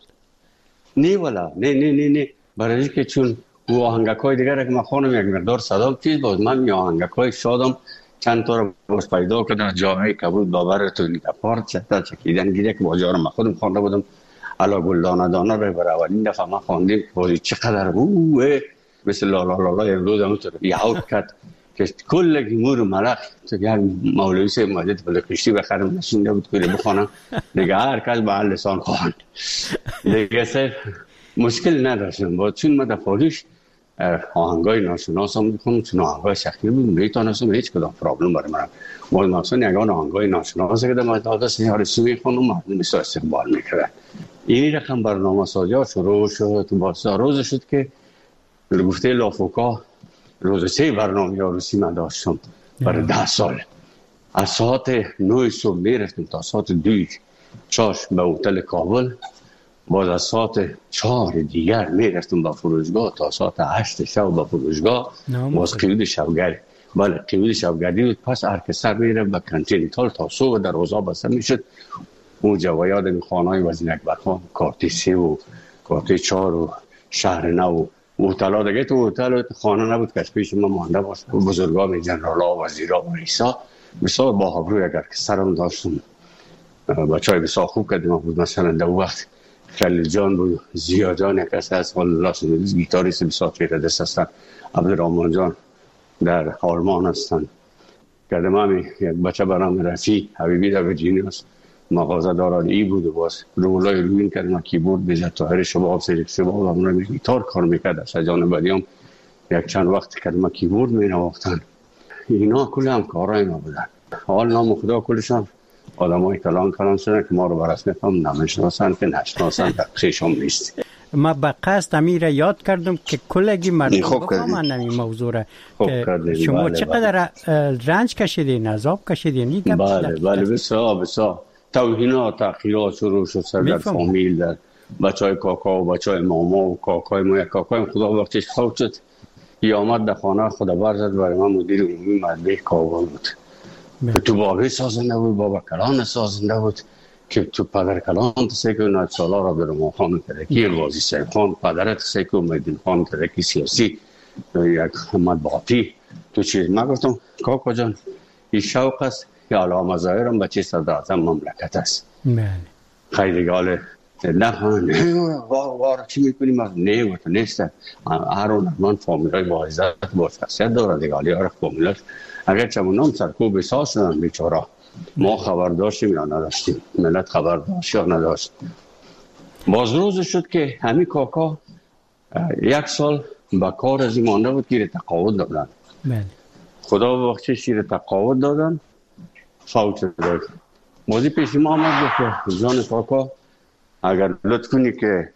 نه والا نه نه نه نه برای که چون او آهنگکای دیگر که من خانم یک مقدار صدا چیز بود من یا آهنگکای شادم چند تا رو باز پیدا کردم جامعه کبول باور تو نیکپارت چتا چکیدن گیره که باجارم من خودم خوانده بودم علا گلدانه دانه رو برای اولین دفعه من خواندیم بازی چقدر اوه مثل لالا لالا امروز هم تو یهود کرد که کل گیمور ملخ تو که مولوی سه ماجد بله کشتی بخرم نشینده بود که بخوانم دیگه هر کس به هر لسان خواهند دیگه سر مشکل نداشتم با چون من دفعالیش آهنگای ناشناس هم میخونم چون آهنگای سختی بود میتونستم هیچ کدام پرابلم برای من باید مثلا یگان آهنگای ناشناس که در مدادست نیارسی میخونم مردم بسیار استقبال میکرد این رقم برنامه سازی ها شروع شد باسا روز شد که گفته لافوکا روز سه برنامه عروسی من داشتم برای ده سال از ساعت نه صبح میرفتم تا ساعت دوی چاش به هتل کابل باز از ساعت چهار دیگر میرفتم به فروشگاه تا ساعت هشت شب به فروشگاه باز قیود شبگردی بله قیود شبگردی بود پس ارکستر میرفت به کنتیننتال تا صبح در روزا بسته میشد اونجا و یادم خانه‌های وزیر اکبرخان کارتی سه و کارتی چهار و شهر نو و هتل دیگه تو هتل خانه نبود که پیش ما مانده باشه بزرگان جنرالا وزیرا و رئیسا بسیار با ابرو اگر که سرم داشتم بچهای بسیار خوب کردیم بود مثلا در وقت خلیل جان بود زیا جان یک کسی از الله سنویز گیتاریست بسیار پیره دست هستن عبدالرحمن جان در آلمان هستن کردم همی یک بچه برام رفی حبیبی در ویرجینیاس مغازه داران ای بود و باز رولای روین کردم کیبورد بیزد تاهر شباب سیرک شباب همون گیتار کار میکرد از جان بدیام یک چند وقت کردم کیبورد می نواختن اینا کل هم کارهای ما بودن حال نام خدا کلشان آدم های کلان کلان شدن که ما رو برس میفهم نمیشناسن که نشناسن در خیشم نیست ما به قصد امیر یاد کردم که کلگی مردم بفهمن نمی موضوع را شما بله چقدر بله. رنج کشیدین عذاب کشیدین بله بله بسیار بسیار توهینات تحقیرات شروع شد سر در فامیل در بچه های کاکا و بچه های ماما و کاکای ما یک کاکای خدا وقتش فوت شد یا آمد در خانه خدا برزد برای من مدیر عمومی مطبع کابل بود تو بابی سازنده بود بابا کلان سازنده بود که تو پدر کلان تسیکو نایت سالا را برای ما خانم ترکی الوازی سیب خان پدرت تسیکو میدین خانم ترکی سیاسی یک مطبعاتی تو چیز ما گفتم کاکا جان این شوق است که علامه ظاهرم بچه صدر اعظم مملکت است خیلی گاله نه نه وار وار چی میکنیم نه گفتم نیست هر من فامیلای با عزت با شخصیت داره دیگالی ها فامیلات اگر چمونام سرکوب احساس شدن بیچاره ما خبر داشتیم یا نداشتیم ملت خبر داشت یا نداشت باز روز شد که همین کاکا یک سال با کار از این مانده بود که تقاعد دادن خدا وقتی شیر تقاعد دادن فوت شد موضوع پیش ما آمد که جان کاکا اگر لطف کنی که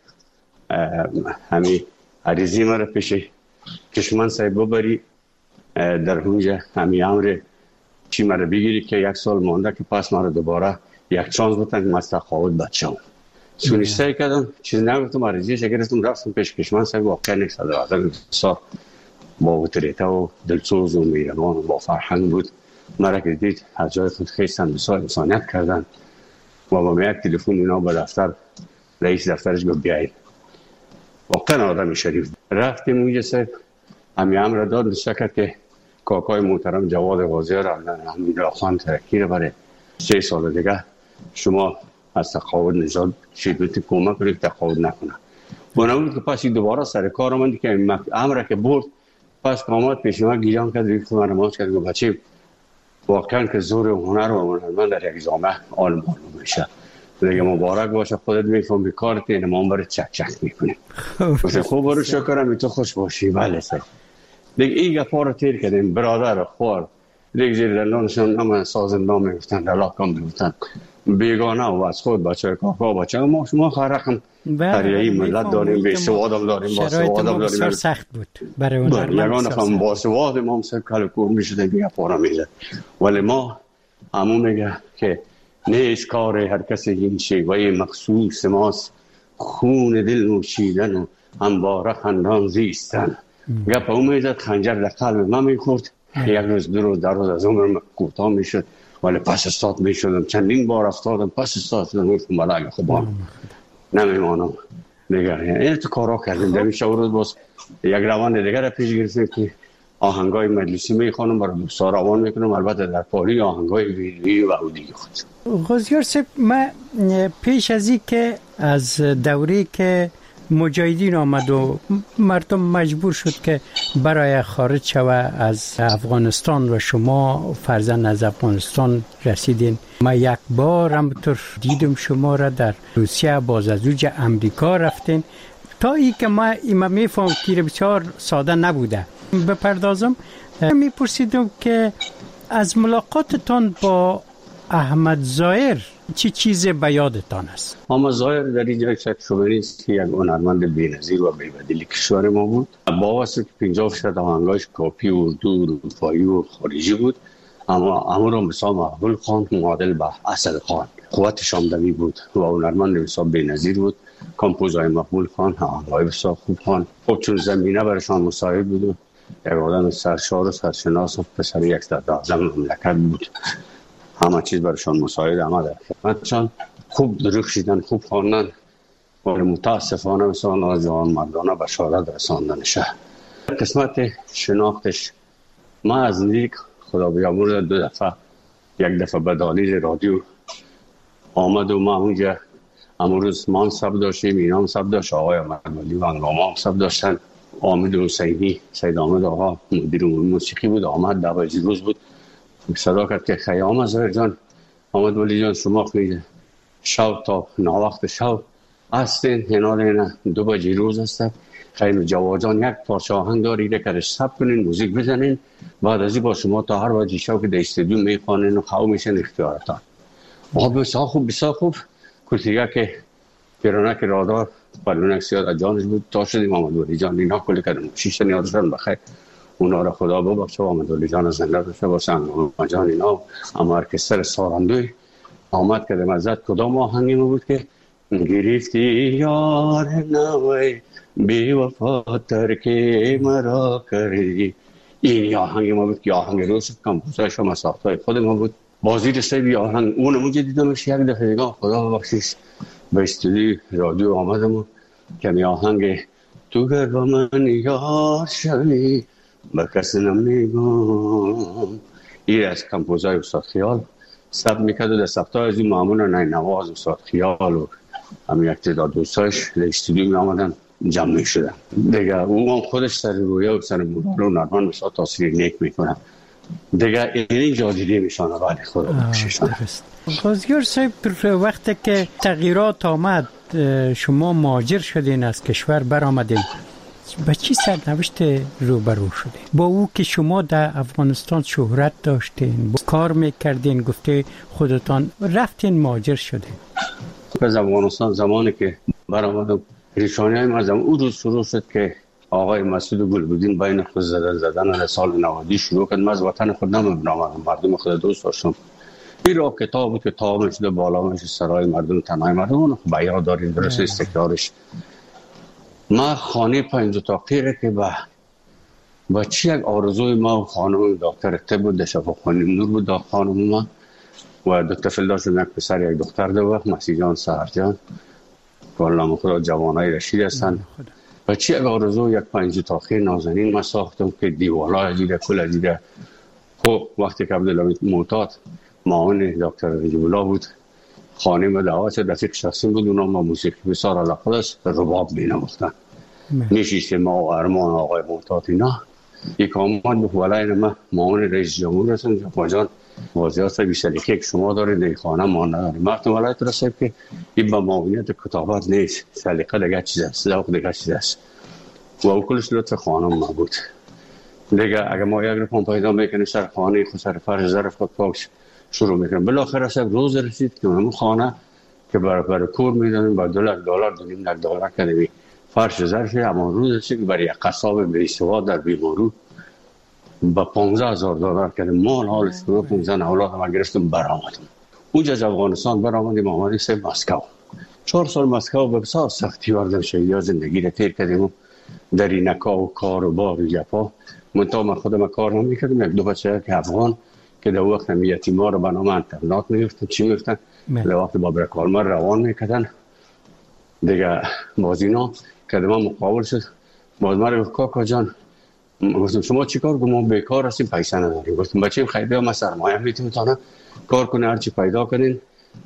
همین عریضی مرا پیش کشمن صاحب ببری در اونجا همین امر چی مرا بگیری که یک سال مانده که پس مرا دوباره یک چانس بودن که من تقاعد بچه هم سونیش سعی کردم چیز نگفتم عریضیش گرفتم رفتم پیش کشمن صاحب واقعا یک صدر اعظم بسیار با اتریته و دلسوز و میرنوان و با فرهنگ بود مرا که دید از جای خود خیستن بسیار انسانیت کردن و با یک تلفن اینا به دفتر رئیس دفترش گفت بیایید واقعا آدم شریف رفتیم اونجا صاحب همین امر داد نشکر که کاکای محترم جواد غازی را همین خان ترکی را برای سه سال دیگه شما از تقاعد نجات شدت کمک کنید تقاعد نکنه. بنابراین که پس دوباره سر کار آمد که امر که برد پس قامت پیش ما گیران کرد ریخت من نماز کرد که بچه واقعا که زور و هنر و هنرمند در یک جامعه آل معلوم میشه. دیگه مبارک باشه خودت میفهم به کارت این ما برای چک چک میکنیم. گفتم خوب برو شکرم تو خوش باشی. بله سر دیگه این گپا رو تیر کردیم برادر خوار دیگه زیر دلانشون هم سازندان میگفتن دلاکان میگفتن بیگانه و از خود بچه کاکا بچه ما شما خرقم هریایی ملت داریم به سواد هم داریم با سواد هم داریم شرایط سخت بود برای اون یگان خواهم با سواد ما هم سب کل کور میشده دیگه پارا میده ولی ما همون میگه که نیست کار هر کسی این شیوه مخصوص ماست خون دل نوشیدن و انباره خندان زیستن گپ اون میزد خنجر در قلب من میخورد یک روز دو روز در روز از عمر کوتاه میشد ولی پس استاد میشدم چندین بار افتادم پس استاد شدم گفتم بله خب نمیمانم دیگر این تو کارا کردیم در میشه روز باز یک روان دیگر را پیش گرفتیم که آهنگای مجلسی میخوانم برای دوستا روان میکنم البته در پاری آهنگای ویلی و دیگه خود. غازیار صاحب ما پیش از این که از دوری که مجاهدین آمد و مردم مجبور شد که برای خارج شوه از افغانستان و شما فرزند از افغانستان رسیدین ما یک بار همطور دیدم شما را در روسیه باز از اوج امریکا رفتین تا ای که ما ایما میفهم که بسیار ساده نبوده بپردازم میپرسیدم که از ملاقاتتان با احمد ظاهر چی چیز به یادتان است؟ احمد ظاهر در اینجا شک شده نیست که یک هنرمند بی‌نظیر و بی‌بدیل کشور ما بود. با واسه که پنجاه درصد آهنگاش کاپی اردو، اروپایی و خارجی بود، اما امر مثال مقبول خان معادل به اصل خان قوت شامدوی بود و هنرمند مثال بی‌نظیر بود. کمپوزای مقبول خان آهنگای بسیار خوب خان خود چون زمینه برایشان مساعد بود و یک آدم سرشار و سرشناس و پسر یک دردازم مملکت بود. همه چیز برایشان مساعد آمده. خدمتشان خوب درخشیدن، خوب خواندن ولی متاسفانه مثلا از جوان مردانه بشارت رساندنشه. قسمت شناختش ما از نیک خدا بیامرد دو دفعه یک دفعه به دالیز رادیو آمد و ما اونجا امروز ما هم سب داشتیم اینا هم سب داشت آقای احمدولی و انگاما هم سب داشتن آمد حسینی سید آمد آقا مدیر موسیقی بود آمد دواجی روز بود صدا کرد که خیام از جان آمد ولی جان شما خیلی شب تا ناوقت شب هستین هنال اینه دو بجی روز هستن خیلی جواد جان یک پارچه آهنگ داری رکرش سب کنین موزیک بزنین بعد از این با شما تا هر بجی شب که در استودیو میخوانین و خواهو میشن اختیارتان آقا بسیار خوب بسیار خوب کلتیگه که پیرانک رادار پلونک سیاد از جانش بود تا شدیم آمد ولی جان اینا کلی کردم شیشتن یادشان بخیر اونا را خدا ببخشه آمد ولی جان زنده بشه باشه اما جان اینا اما ارکستر سارندوی آمد که مزد کدام آهنگی ما بود که گرفتی یار نوی بی وفا ترکی مرا کردی این آهنگی ما بود که آهنگ روز کمپوزایش و مسافتای خود ما بود بازی رسته بی آهنگ اونمو که دیدمش یک دفعه دیگه خدا ببخشیش به استودیو رادیو آمدم و کمی آهنگ تو گر با من یار شوی با کسی نمیگم این از کمپوزای استاد خیال سب میکرد و در سبتای از این معمول نای نواز استاد خیال و همین یک تعداد دوستایش در استودیو می آمدن جمع می شدن دیگه او هم خودش سر رویه و سر مدار و نرمان بسیار تاثیر نیک میکنن دیگه این جا دیده میشانه ولی خدا بخشیشانه. غازیار صاحب وقتی که تغییرات آمد شما مهاجر شدین از کشور برآمدین با چی سرنوشت روبرو شده؟ با او که شما در افغانستان شهرت داشتین کار میکردین گفته خودتان رفتین مهاجر شدین از افغانستان زمانی که برآمدم ریشانی های ما زمان او روز شروع شد که آقای مسعود گلبودین بین خود زدن زدن از سال نود شروع کرد. من از وطن خود نمی‌برآمدم مردم خود دوست داشتم این را کتاب بود که تابع شده بالا میشه سرای مردم تنهای مردم بیان داریم درست استکرارش ما خانه پنج اتاقی که با با چی یک آرزوی ما و خانم دکتر طب بود شفاخانه نور بود خانم ما و دکتر فلداش یک پسر یک دختر دو وقت مسیح جان سهر جان والله خدا جوانای رشید هستن بچه یک آرزو یک پنج تاخیر نازنین ما ساختم که دیوالا دیده کل دیده. خب وقتی که عبدالله معتاد معاون دکتر رجب الله بود خانه ما دعوت شد، رفیق شخصی بود، اونا ما موسیقی بسیار علاقه داشت، رباب بینواختن. نشیست ما و ارمان آقای معتاد اینا یک آمد به ولای ما معاون رئیس جمهور هستن جفا جان واضحات بیشتریکی که شما دارید این خانه ما نداریم. وقتی ولایت رسید که این با معاونیت کتابات نیست، سلیقه دیگه چیز است، ذوق دیگه چیز است و او کلش لطف خانم ما بود دیگه. اگه ما یک رقم پیدا میکنیم سر خانه خود سر فرش ظرف خود پاکش شروع میکنیم. بالاخره سب روز رسید که همون خانه که برای برای کور میدونیم با دو لک دلار دونیم لک دلار کردیم فرش ظرف. اما روز رسید که برای یک قصاب بیسواد در بیمارو با پانزده هزار دلار کردیم. مال حالش رو پانزده اولاد ما گرفتم برآمدیم. اونجا از افغانستان برآمدیم آمدیم سه مسکو. چهار سال مسکو به بسیار سختی وردم شهیدا زندگی را تیر کردیم در این نکا و کار و بار و جفا. منطقه من خودم کار نمیکردم. یک دو بچه که افغان که در وقت هم یتیما رو به نام انترنات میگفتن چی میگفتن در وقت با برکالمر روان میکردن دیگه. باز اینا که ما مقابل شد باز ما رو گفت کاکا جان، گفتم شما چی کار کنم؟ ما بیکار هستیم پیسه نداریم. گفتم بچه‌م خیلی ما سرمایه میتونم کار کنه هرچی پیدا کنین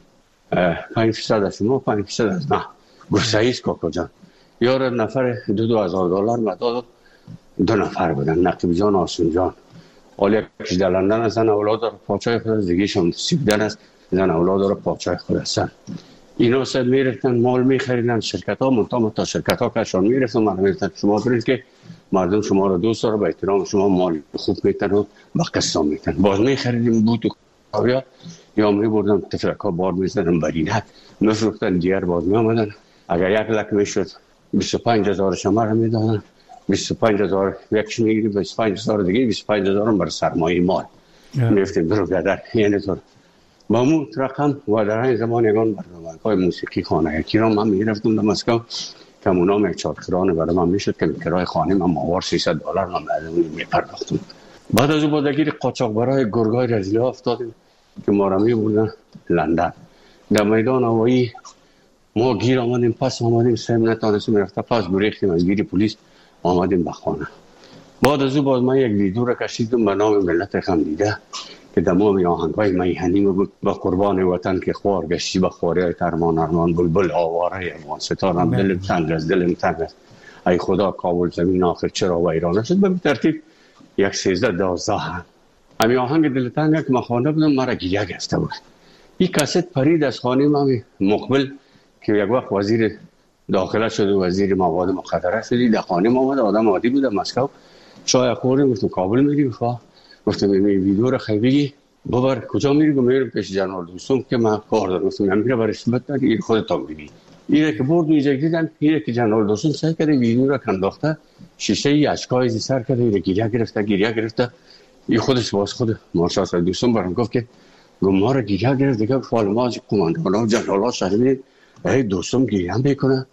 پنج درصد از شما پنج درصد از نه. گفت صحیح است کاکا جان. یار نفر دو دو هزار دلار مداد دو نفر بودن، نقیب جان آسون جان. حالا یکیش در لندن است، زن اولاد داره پاچای خود است، دیگه شون سیبدن است، زن اولاد داره پاچای خود هستن. اینا سب میرفتن مال میخریدن شرکت ها منطقه تا شرکت ها کشان میرفتن من میرفتن شما برید که مردم شما رو دوست داره با احترام شما مال خوب میتن و با قسم میتن. باز میخریدیم بوت و کاریا یا می بردم تفرک ها بار میزدن برینک مفروختن دیگر باز میامدن. اگر یک لک میشد بیست و پنج هزار شما رو میدادن، بیست و پنج هزار یکش میگیری بیست و پنج هزار دیگه بیست و پنج هزار هم بر سرمایه مال میفتیم برو گدر. یعنی طور با اون رقم و در این زمان یکان برنامه های موسیقی خانه یکی را من میرفتم در مسکو که اونام یک چارکرانه برای من میشد که کرای خانه من ماهوار سیصد دلار من بعد میپرداختم. بعد از او با دگیر قاچاق برای گرگای رزیله افتادیم که ما را میبردن لندن. در میدان هوایی ما گیر آمدیم، پس آمدیم سیم نتانستیم رفته پس بریختیم از گیری پلیس آمدیم به خانه. بعد از او باز من یک ویدیو را کشیدم به نام ملت خندیده که تمام آهنگ‌های میهنی بود با قربان وطن که خوار گشتی با خواری ترمان ارمان بلبل آواره افغان ستارم دلم تنگ از دلم تنگ است ای خدا کابل زمین آخر چرا ویران شد. به ترتیب یک سیزده دوازده همین آهنگ دل تنگ که من خوانده بودم مرا گریه گرفته بود. این کاست پرید از خانه من مقبل که یک وقت وزیر داخله شد و وزیر مواد مخدره شد در خانه ما آمد. آدم عادی بود مسکو چای خوردیم گفتم کابل میری بخواه گفتم این ویدیو رو خیلی ببر کجا میری؟ گفتم میرم پیش جنرال دوستم که من کار دارم. گفتم من میرم برای رسمت داری این خودت هم ببین. اینه که برد اینجا دیدن اینه که جنرال دوستم سعی کرده ویدیو رو کنداخته شیشه ای اشکای زی سر کرده اینه گریه گرفته گریه گرفته. این خودش باز خود مارشال دوستم برام گفت که گفت ما رو گریه گرفت دیگه فال ما کماندانا جنرالا شهر ای دوستم گریه میکنه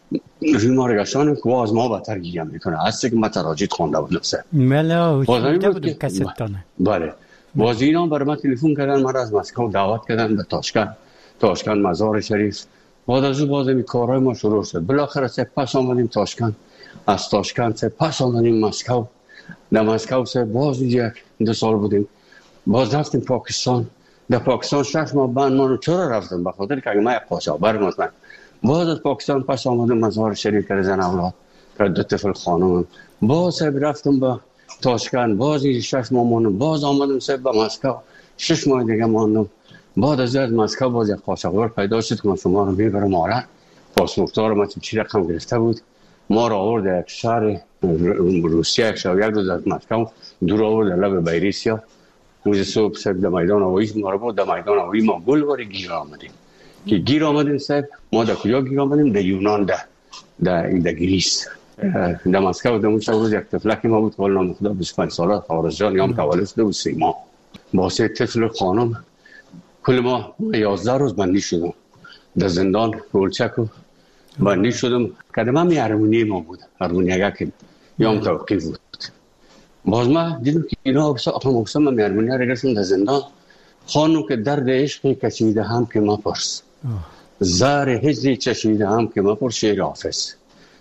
روی مارگشان که از ما بدتر گیرم میکنه هستی که ما تراجید خونده بود نفسه ملا شنیده بودم کستانه. بله باز اینا برای من تلفن کردن مرا از مسکو دعوت کردن به تاشکند تاشکند مزار شریف. بعد از او باز این کارهای ما شروع شد. بالاخره سه پس آمدیم تاشکند، از تاشکند سه پس آمدیم مسکو. در مسکو سه باز یک دو سال بودیم. باز رفتیم پاکستان. در پاکستان شش ماه بعد ما رو چرا رفتم؟ به خاطر که ما یک قاچاقبر مثلا باز از پاکستان پس آمدم مزار شریف که زن اولاد که دو طفل خانم. باز سب رفتم به تاشکند باز شش ماه ماندم. باز آمدم سب به مسکو شش ماه دیگه ماندم. بعد از از مسکو باز یک قاچاقبر پیدا شد که من شما رو میبرم آره پاسپورت‌ها ما چی رقم گرفته بود ما رو آورد یک شهر روسیه یک شهر یک روز از مسکو دور آورد لب بیریسیا. روز صبح سب در میدان هوایی ما رو بود. در میدان هوایی ما گل واری گیر آمدیم که گیر آمدیم صاحب ما در کجا گیر آمدیم؟ در یونان ده در در گریس در مسکو. در اون روز یک طفلکی ما بود قول نام خدا بیست و پنج ساله خارج جان یام تولد شده بود سیما با سه طفل خانم. کل ما یازده روز بندی شدم در زندان رولچک و بندی شدم که من می هرمونی ما بود هرمونی که یام توقیف بود. باز ما دیدم که اینا اقلام اقسام من می هرمونی را گرفتم در زندان. خانم که درد عشقی کشیده هم که ما پرس زار هجری چشیده هم که ما پر شیر حافظ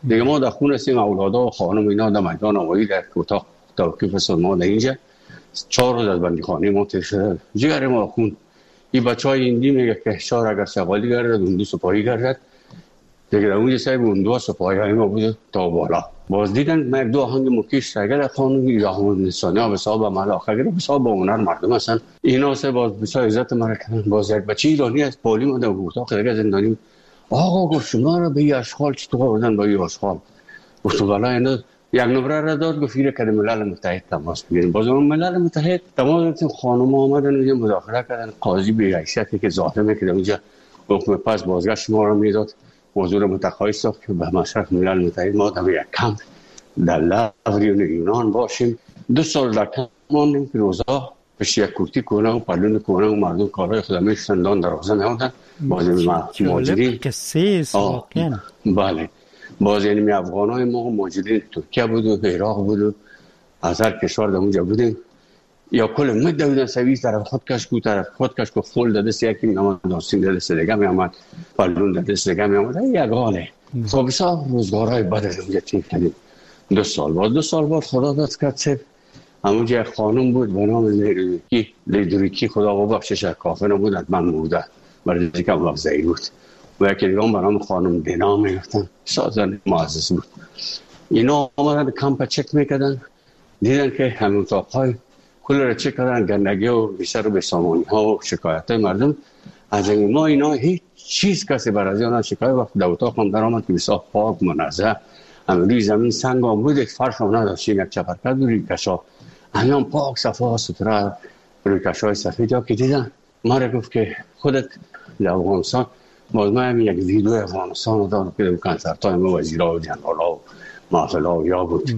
دیگه ما در خونه هستیم، اولادا و خانم اینا در میدان آوایی در اتاق توقیف هستن. ما در اینجا چهار روز از بندی خانه ما تیر شده. جگر ما خون. این بچه های ایندی میگه که چهار اگر شغالی گردد اون دو سپاهی گردد دیگه در اونجا صاحب اون دو سپاهی های ما بود تا بالا. باز دیدن من دو آهنگ مکیش اگر خانومی یا همون نسانی ها به صاحب عمل آخر گره به صاحب هنر مردم هستن. اینا سه باز بسیار عزت مرا کردن. باز یک بچه ایرانی از پالی ما در اتاق دیگه زندانی آقا گفت شما را به یه اشغال چطور آوردن با یه اشغال؟ گفت بلا اینا یک نمره را داد گفت ایره که ملل متحد تماس بگیریم. باز اون ملل متحد تماس گرفتیم، خانم آمدن اونجا مداخله کردن. قاضی به حیثیتی که ظالمه که اونجا حکم پس بازگشت ما را میداد، موضوع را متقاعد ساخت که به مشرف ملل متحد ما در یک کمپ در لوریون یونان باشیم. دو سال در کمپ ماندیم که روزا پشت یک کرتی کنه و پلون کنه و مردم کارهای خدا میشتن دان دروازه نهادن. باز مهاجرین قصه واقعا بله باز یعنی افغانای ما مهاجرین ترکیه بود و عراق بود و از هر کشور در اونجا بودیم. یا کل مد بودن سویس طرف خودکش کو طرف خودکش کو فول داده سی یکی نام داستین داده سدگه می آمد پلون داده سدگه می آمد یک حاله. خب بسیار روزگارهای بد از اونجا چین کردیم. دو سال بعد دو سال بعد خدا داد کرد سب همونجا یک خانم بود به نام لیدوریکی لیدوریکی خدا ببخشش کافر نبود من بوده برای دیگه هم وقت بود و یکی دیگه هم برام خانم دینا میگفتن سازن معزز بود. اینا آمدن کمپ چک میکردن دیدن که همون اتاقهای کل را چک کردن گندگی و بیشتر و بسامانی ها و شکایت های مردم از این ما اینا هیچ چیز کسی بر از اینا شکایت وقت در اتاق هم در آمد که بسیار پاک منظم همه روی زمین سنگ هم بود فرش هم نداشتیم یک چپرکت و روی کشا همین پاک صفحه ستره روی کشای سفید ها که دیدن ما را گفت که خودت افغانستان باز من یک ویدیو افغانستان رو دارم که در کنسرت های ما وزیرها و جنرالا و محفلا و یا بود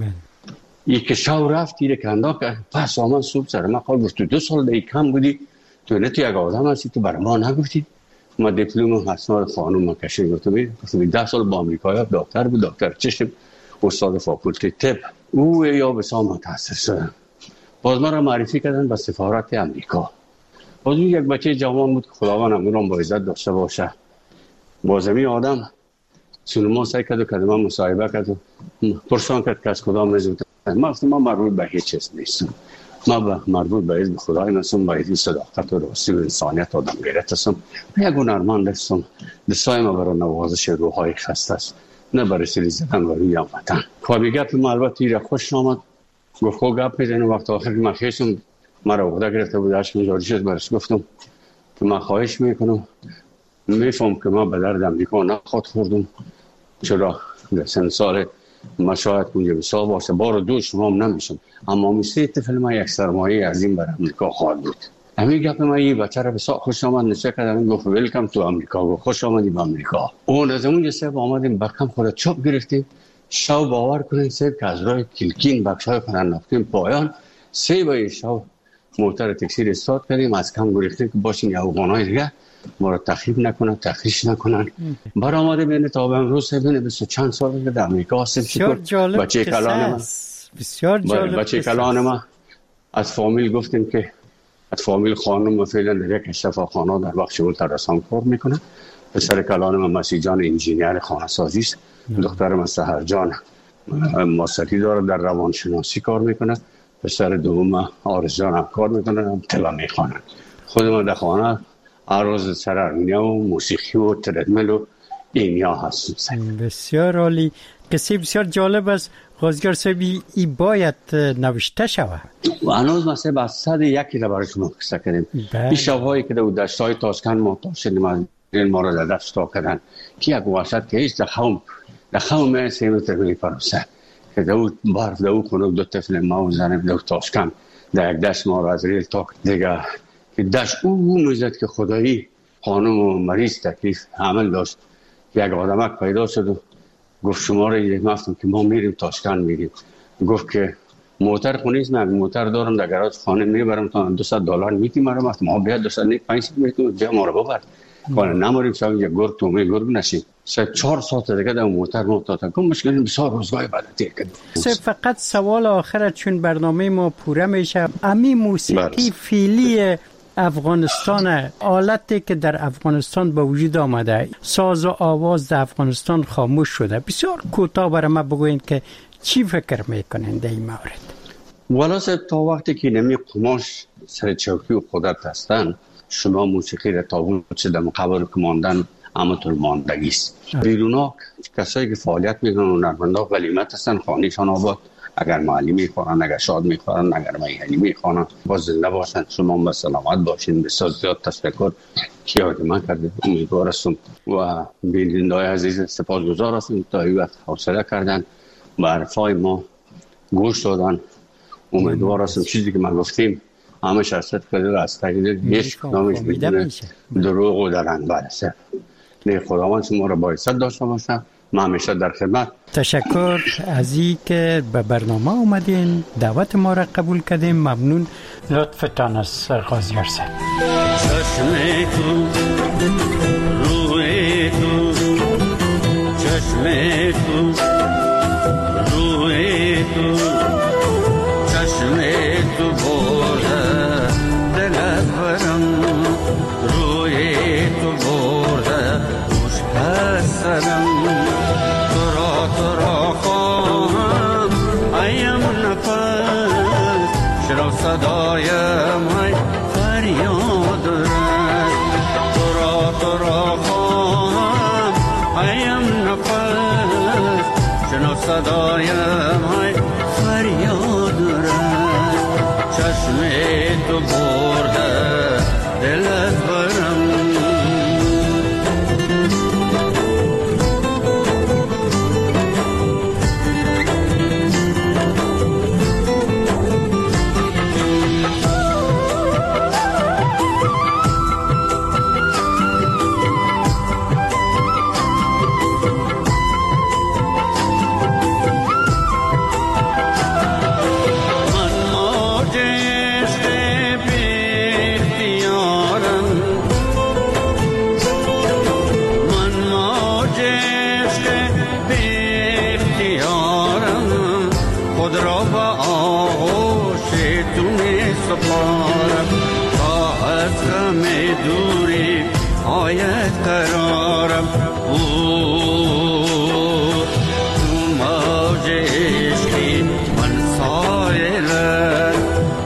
یک که شو رفت ایره کندا که پس آمد صبح سر من خواه گفت تو دو سال دیگه کم بودی تو نه تو یک آدم هستی تو برای ما نگفتی ما دیپلوم اسناد خانوم ما کشید گفتم گفتم ده سال با آمریکا دکتر بود دکتر چشم استاد فاکولته طب او یا به سام متخصص شدن. باز ما را معرفی کردن به سفارت آمریکا. باز یک بچه جوان بود که خداوند امورم با عزت داشته باشه. باز می آدم سینما سعی کرد و کلمه مصاحبه کرد و پرسان کرد که از خدا میزود. ما گفتم ما مربوط به هیچ چیز نیستم. ما مربوط به حزب خدای هستم، به حزب صداقت و راستی و انسانیت و آدم غیرت هستم. یک هنرمند هستم. دستای ما برای نوازش روحای خسته است، نه برای سری زدن و روی وطن. خوابی گپ ما البته ایره خوش آمد. گفت خب گپ میزنیم. وقت آخر که من خیشم مرا عقده گرفته بود هشت میلیارد شد برش گفتم که من خواهش میکنم میفهم که من به درد امریکا نخواد خوردم چرا در سن سال ما شاید اونجا بسا باشه بار دو شما هم نمیشم اما مثل طفل ما یک سرمایه عظیم بر امریکا خواهد بود. همین گپ ما یه بچه را بسا خوش آمد نشه کردم گفت ویلکم تو امریکا گفت خوش آمدی به امریکا. اون از اونجا سب آمدیم برکم خود چوب گرفتیم شو باور کنید سب که از رای کلکین بخش های پناهنده پایان سه بای شو موتر تکسی استارت کردیم از کم گرفتیم که باشین یا افغانای دیگه ما را تخریب نکنن تخریش نکنن. برآمده بین تا به امروز بین بیست چند سال در امریکا هستیم. بچه کلان ما بسیار جالب بچه کلان ما از فامیل گفتیم که از فامیل خانم فعلا در یک شفاخانه در بخش اولتراسان کار میکنه. پسر کلان ما مسیح جان انجینیر خانه سازی است. دختر ما سحر جان ماستری داره در روانشناسی کار میکنه. پسر دوم آرز جان هم کار میکنه طلا میخوانن. خود ما در خانه عروض سرارمینیا و موسیقی و تردمل و اینیا هستیم. بسیار عالی. قصه بسیار جالب است. غازیگر صاحبی ای باید نوشته شود و هنوز مثلا با صد یکی را برای شما قصه کردیم. این شبهایی که در دشتای تاسکن ما تاشدیم از این ما را در دست تا کردن که یک وحشت که هیچ در خوم در خوم سه متر بلی پروسه که در او برف در او خونو دو طفل ما و زنم در تاسکن در یک دشت ما را از ریل تا دیگه که دشت او نوزد که خدایی خانم و مریض تکلیف عمل داشت. یک آدمک پیدا شد و گفت شما را یک مفتم که ما میریم تاشکن میریم. گفت که موتر خونیست من موتر دارم در گراج خانه میبرم تا دویست دلار میتی مرا مفت ما بیاد دویست پنجصد میتونم جا ما رو ببر خانه نماریم شب اینجا گرگ تومه گرگ نشیم. سه چهار ساعت دیگه در موتر موتر تا کم مشکل بسیار روزگاه بعد تیر کردیم. فقط سوال آخر چون برنامه ما پوره میشه امی موسیقی فیلی افغانستان، حالتی که در افغانستان به وجود آمده، ساز و آواز در افغانستان خاموش شده. بسیار کوتاه برای ما بگوین که چی فکر میکنین در این مورد؟ والا صاحب، تا وقتی که نمی قماش سر چوکی و قدرت هستن، شما موسیقی را تابوت شده مقابل کماندن امتر ماندگی است. بیرونا کسایی که فعالیت میکنن و هنرمندا غلیمت هستن، خانهشان آباد، اگر معلی میخوانن، اگر شاد میخوانن، اگر میهنی میخوانن، با زنده باشن. شما با سلامت باشین. بسیار زیاد تشکر که یاد من کرده. امیدوار هستم و بینندگان عزیز سپاسگزار هستم تا این وقت حوصله کردن و حرفای ما گوش دادن. امیدوار هستم چیزی که ما گفتیم همه شرطت کرده و از تقدیر هیچ کدامش بدون دروغ و درنگ برسه. نه، خداوند شما را با عزت داشته باشه. ما همیشه در خدمت. تشکر از این که به برنامه اومدین، دعوت ما را قبول کردین. ممنون. لطفتان از غازی ارسل. چشم تو روی تو، چشم تو روی تو، چشم تو برده دل از برم، روی تو برده خوش پسرم. تو را تو را خواهم ایم نفس، شنو صدایم های فریاد رد. تو را تو را خواهم ایم نفس، شنو صدایم های فریاد رد. چشم تو برده دل از برم. دوری آیت قرارم، او تو موج عشقی من سایلم،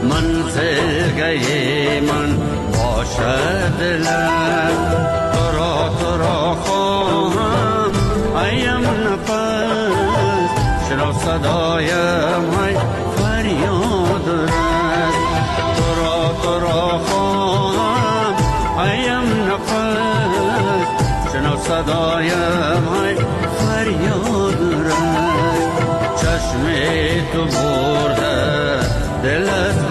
منزلگه من باشد دلم. تو را تو را خواهم ایم نفس، شنو صدایم های فریاد رد. تو را تو را خواهم ایم نفس، شنو صدایم های فریاد رد. چشم تو برده دل از